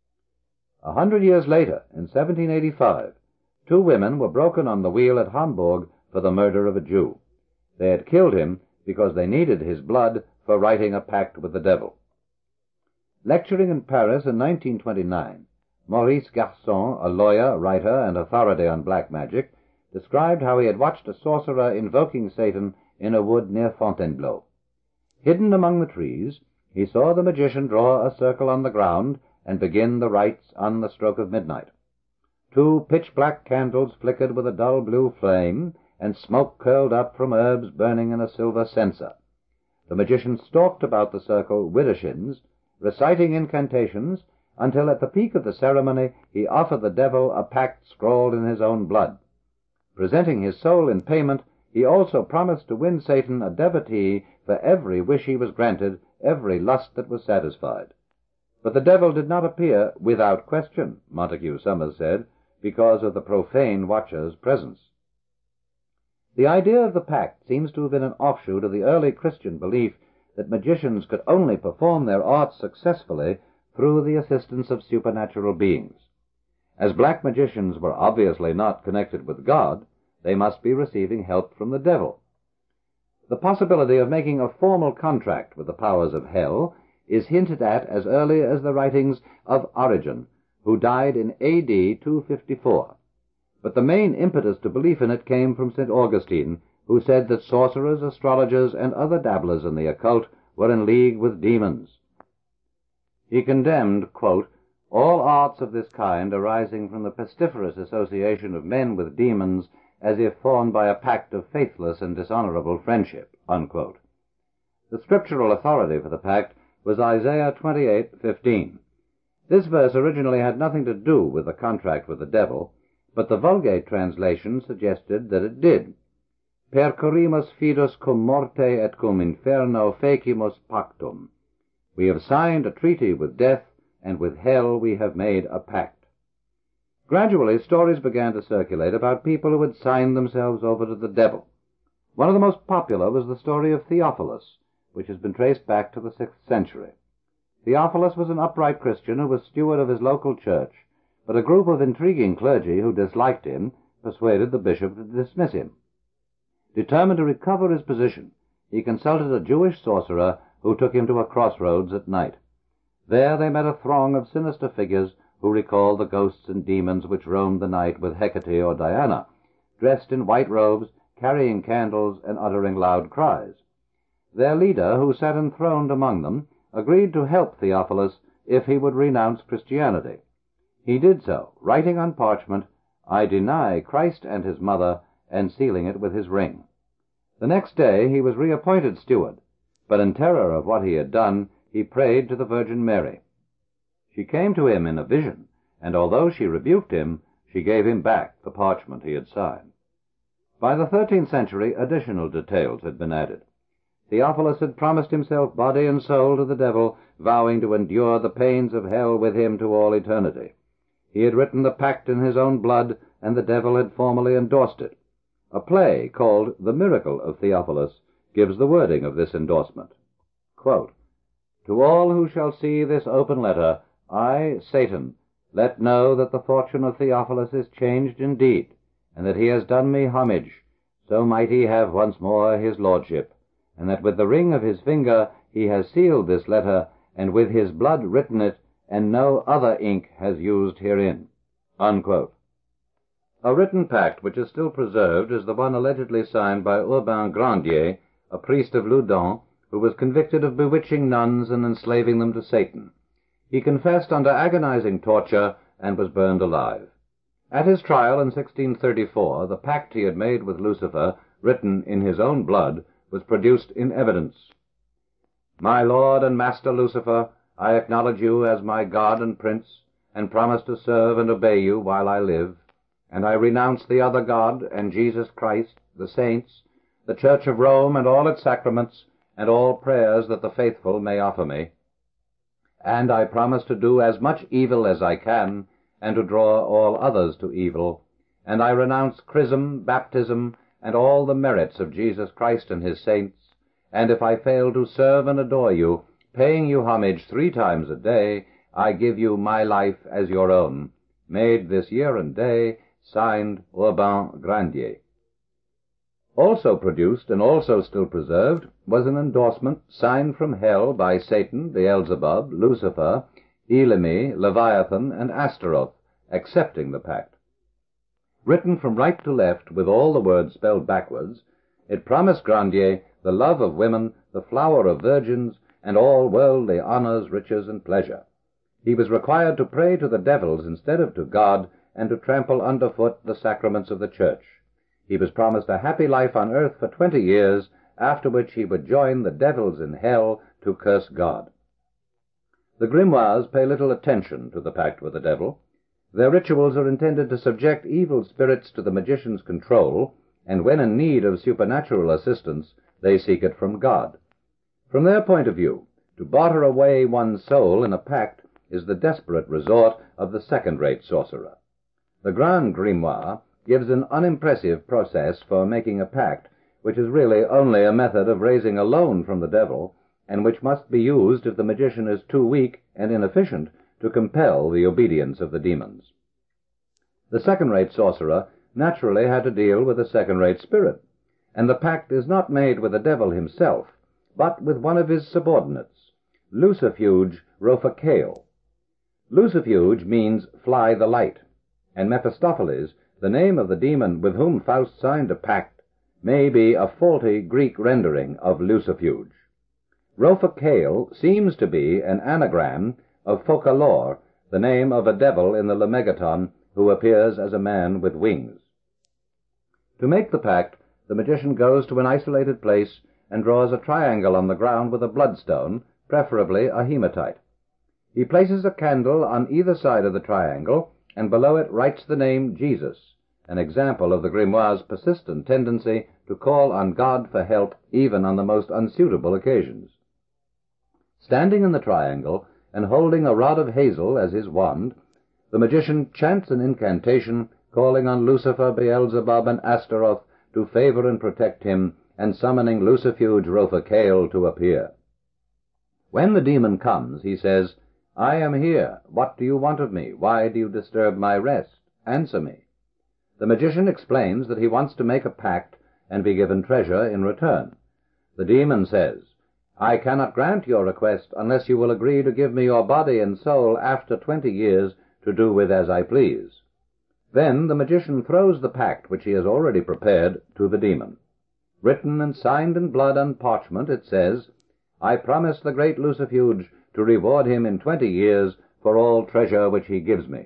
100 years later, in 1785, 2 women were broken on the wheel at Hamburg for the murder of a Jew. They had killed him because they needed his blood for writing a pact with the devil. Lecturing in Paris in 1929, Maurice Garçon, a lawyer, writer, and authority on black magic, described how he had watched a sorcerer invoking Satan in a wood near Fontainebleau. Hidden among the trees, he saw the magician draw a circle on the ground and begin the rites on the stroke of midnight. 2 pitch-black candles flickered with a dull blue flame, and smoke curled up from herbs burning in a silver censer. The magician stalked about the circle widdershins, reciting incantations, until at the peak of the ceremony he offered the devil a pact scrawled in his own blood. Presenting his soul in payment, he also promised to win Satan a devotee for every wish he was granted, every lust that was satisfied. But the devil did not appear without question, Montague Summers said, because of the profane watcher's presence. The idea of the pact seems to have been an offshoot of the early Christian belief that magicians could only perform their arts successfully through the assistance of supernatural beings. As black magicians were obviously not connected with God, they must be receiving help from the devil. The possibility of making a formal contract with the powers of hell is hinted at as early as the writings of Origen, who died in A.D. 254. But the main impetus to belief in it came from St. Augustine, who said that sorcerers, astrologers, and other dabblers in the occult were in league with demons. He condemned, quote, all arts of this kind arising from the pestiferous association of men with demons as if formed by a pact of faithless and dishonorable friendship, unquote. The scriptural authority for the pact was Isaiah 28:15. This verse originally had nothing to do with the contract with the devil, but the Vulgate translation suggested that it did. Percurrimus fidus cum morte et cum inferno fecimus pactum. We have signed a treaty with death, and with hell we have made a pact. Gradually, stories began to circulate about people who had signed themselves over to the devil. One of the most popular was the story of Theophilus, which has been traced back to the 6th century. Theophilus was an upright Christian who was steward of his local church, but a group of intriguing clergy who disliked him persuaded the bishop to dismiss him. Determined to recover his position, he consulted a Jewish sorcerer who took him to a crossroads at night. There they met a throng of sinister figures who recalled the ghosts and demons which roamed the night with Hecate or Diana, dressed in white robes, carrying candles, and uttering loud cries. Their leader, who sat enthroned among them, agreed to help Theophilus if he would renounce Christianity. He did so, writing on parchment, "I deny Christ and his mother," and sealing it with his ring. The next day he was reappointed steward, but in terror of what he had done, he prayed to the Virgin Mary. She came to him in a vision, and although she rebuked him, she gave him back the parchment he had signed. By the 13th century, additional details had been added. Theophilus had promised himself body and soul to the devil, vowing to endure the pains of hell with him to all eternity. He had written the pact in his own blood, and the devil had formally endorsed it. A play called The Miracle of Theophilus gives the wording of this endorsement. Quote, "To all who shall see this open letter, I, Satan, let know that the fortune of Theophilus is changed indeed, and that he has done me homage, so might he have once more his lordship, and that with the ring of his finger he has sealed this letter, and with his blood written it, and no other ink has used herein." Unquote. A written pact which is still preserved is the one allegedly signed by Urbain Grandier, a priest of Loudun, who was convicted of bewitching nuns and enslaving them to Satan. He confessed under agonizing torture and was burned alive. At his trial in 1634, the pact he had made with Lucifer, written in his own blood, was produced in evidence. "My lord and master Lucifer, I acknowledge you as my God and prince, and promise to serve and obey you while I live, and I renounce the other God and Jesus Christ, the saints, the Church of Rome and all its sacraments, and all prayers that the faithful may offer me. And I promise to do as much evil as I can, and to draw all others to evil, and I renounce chrism, baptism, and all the merits of Jesus Christ and his saints, and if I fail to serve and adore you, paying you homage 3 times a day, I give you my life as your own. Made this year and day, signed Urbain Grandier." Also produced, and also still preserved, was an endorsement signed from hell by Satan, Beelzebub, Lucifer, Elimi, Leviathan, and Astaroth, accepting the pact. Written from right to left, with all the words spelled backwards, it promised Grandier the love of women, the flower of virgins, and all worldly honors, riches, and pleasure. He was required to pray to the devils instead of to God, and to trample underfoot the sacraments of the Church. He was promised a happy life on earth for 20 years, after which he would join the devils in hell to curse God. The grimoires pay little attention to the pact with the devil. Their rituals are intended to subject evil spirits to the magician's control, and when in need of supernatural assistance, they seek it from God. From their point of view, to barter away one's soul in a pact is the desperate resort of the second-rate sorcerer. The Grand Grimoire gives an unimpressive process for making a pact, which is really only a method of raising a loan from the devil, and which must be used if the magician is too weak and inefficient to compel the obedience of the demons. The second-rate sorcerer naturally had to deal with a second-rate spirit, and the pact is not made with the devil himself, but with one of his subordinates, Lucifuge Rophacael. Lucifuge means fly the light, and Mephistopheles, the name of the demon with whom Faust signed a pact, may be a faulty Greek rendering of Lucifuge. Rophacael seems to be an anagram of Focalor, the name of a devil in the Lemegeton who appears as a man with wings. To make the pact, the magician goes to an isolated place and draws a triangle on the ground with a bloodstone, preferably a hematite. He places a candle on either side of the triangle, and below it writes the name Jesus, an example of the grimoire's persistent tendency to call on God for help even on the most unsuitable occasions. Standing in the triangle, and holding a rod of hazel as his wand, the magician chants an incantation calling on Lucifer, Beelzebub, and Astaroth to favor and protect him, and summoning Lucifuge Rophacale to appear. When the demon comes, he says, "I am here. What do you want of me? Why do you disturb my rest? Answer me." The magician explains that he wants to make a pact and be given treasure in return. The demon says, "I cannot grant your request unless you will agree to give me your body and soul after 20 years to do with as I please." Then the magician throws the pact which he has already prepared to the demon. Written and signed in blood on parchment, it says, "I promise the great Lucifuge to reward him in 20 years for all treasure which he gives me."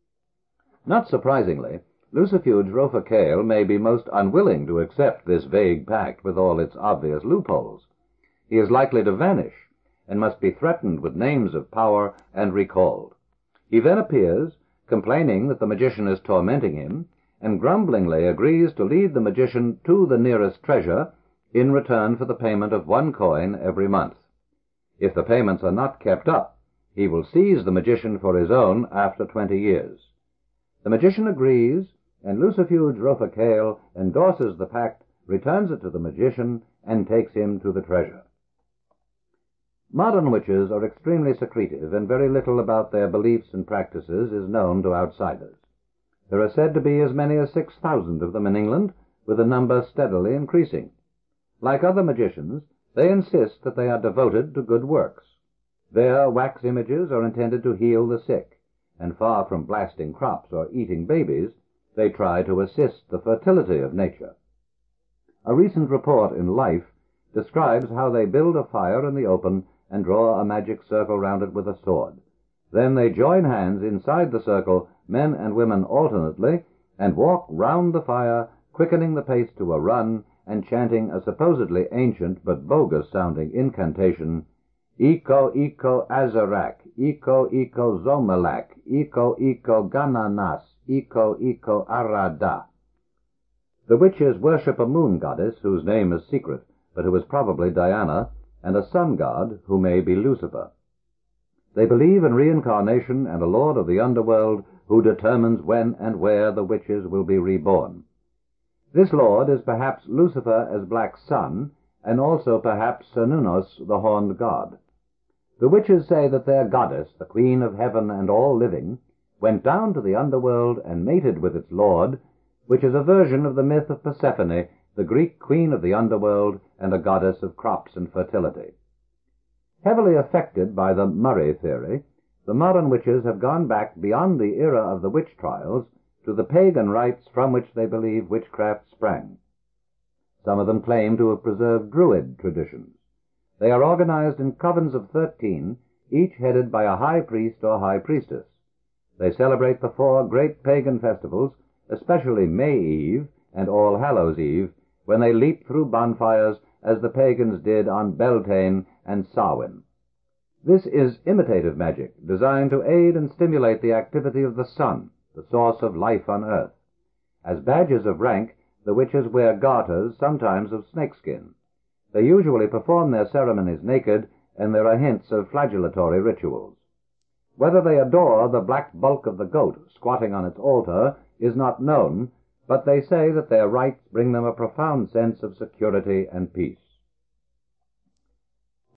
Not surprisingly, Lucifuge Rophacale may be most unwilling to accept this vague pact with all its obvious loopholes. He is likely to vanish, and must be threatened with names of power and recalled. He then appears, complaining that the magician is tormenting him, and grumblingly agrees to lead the magician to the nearest treasure in return for the payment of 1 coin every month. If the payments are not kept up, he will seize the magician for his own after 20 years. The magician agrees, and Lucifuge Rophacale endorses the pact, returns it to the magician, and takes him to the treasure. Modern witches are extremely secretive, and very little about their beliefs and practices is known to outsiders. There are said to be as many as 6,000 of them in England, with the number steadily increasing. Like other magicians, they insist that they are devoted to good works. Their wax images are intended to heal the sick, and far from blasting crops or eating babies, they try to assist the fertility of nature. A recent report in Life describes how they build a fire in the open and draw a magic circle round it with a sword. Then they join hands inside the circle, men and women alternately, and walk round the fire, quickening the pace to a run, and chanting a supposedly ancient but bogus-sounding incantation, "Iko Iko Azarak, Iko Iko Zomalak, Iko Iko Gananas, Iko Iko Arada." The witches worship a moon goddess whose name is secret, but who is probably Diana, and a sun god who may be Lucifer. They believe in reincarnation and a lord of the underworld who determines when and where the witches will be reborn. This lord is perhaps Lucifer as Black Sun, and also perhaps Cernunnos, the horned god. The witches say that their goddess, the queen of heaven and all living, went down to the underworld and mated with its lord, which is a version of the myth of Persephone, the Greek queen of the underworld and a goddess of crops and fertility. Heavily affected by the Murray theory, the modern witches have gone back beyond the era of the witch trials to the pagan rites from which they believe witchcraft sprang. Some of them claim to have preserved Druid traditions. They are organized in covens of 13, each headed by a high priest or high priestess. They celebrate the 4 great pagan festivals, especially May Eve and All Hallows Eve, when they leap through bonfires as the pagans did on Beltane and Samhain. This is imitative magic, designed to aid and stimulate the activity of the sun, the source of life on earth. As badges of rank, the witches wear garters, sometimes of snakeskin. They usually perform their ceremonies naked, and there are hints of flagellatory rituals. Whether they adore the black bulk of the goat squatting on its altar is not known, but they say that their rites bring them a profound sense of security and peace.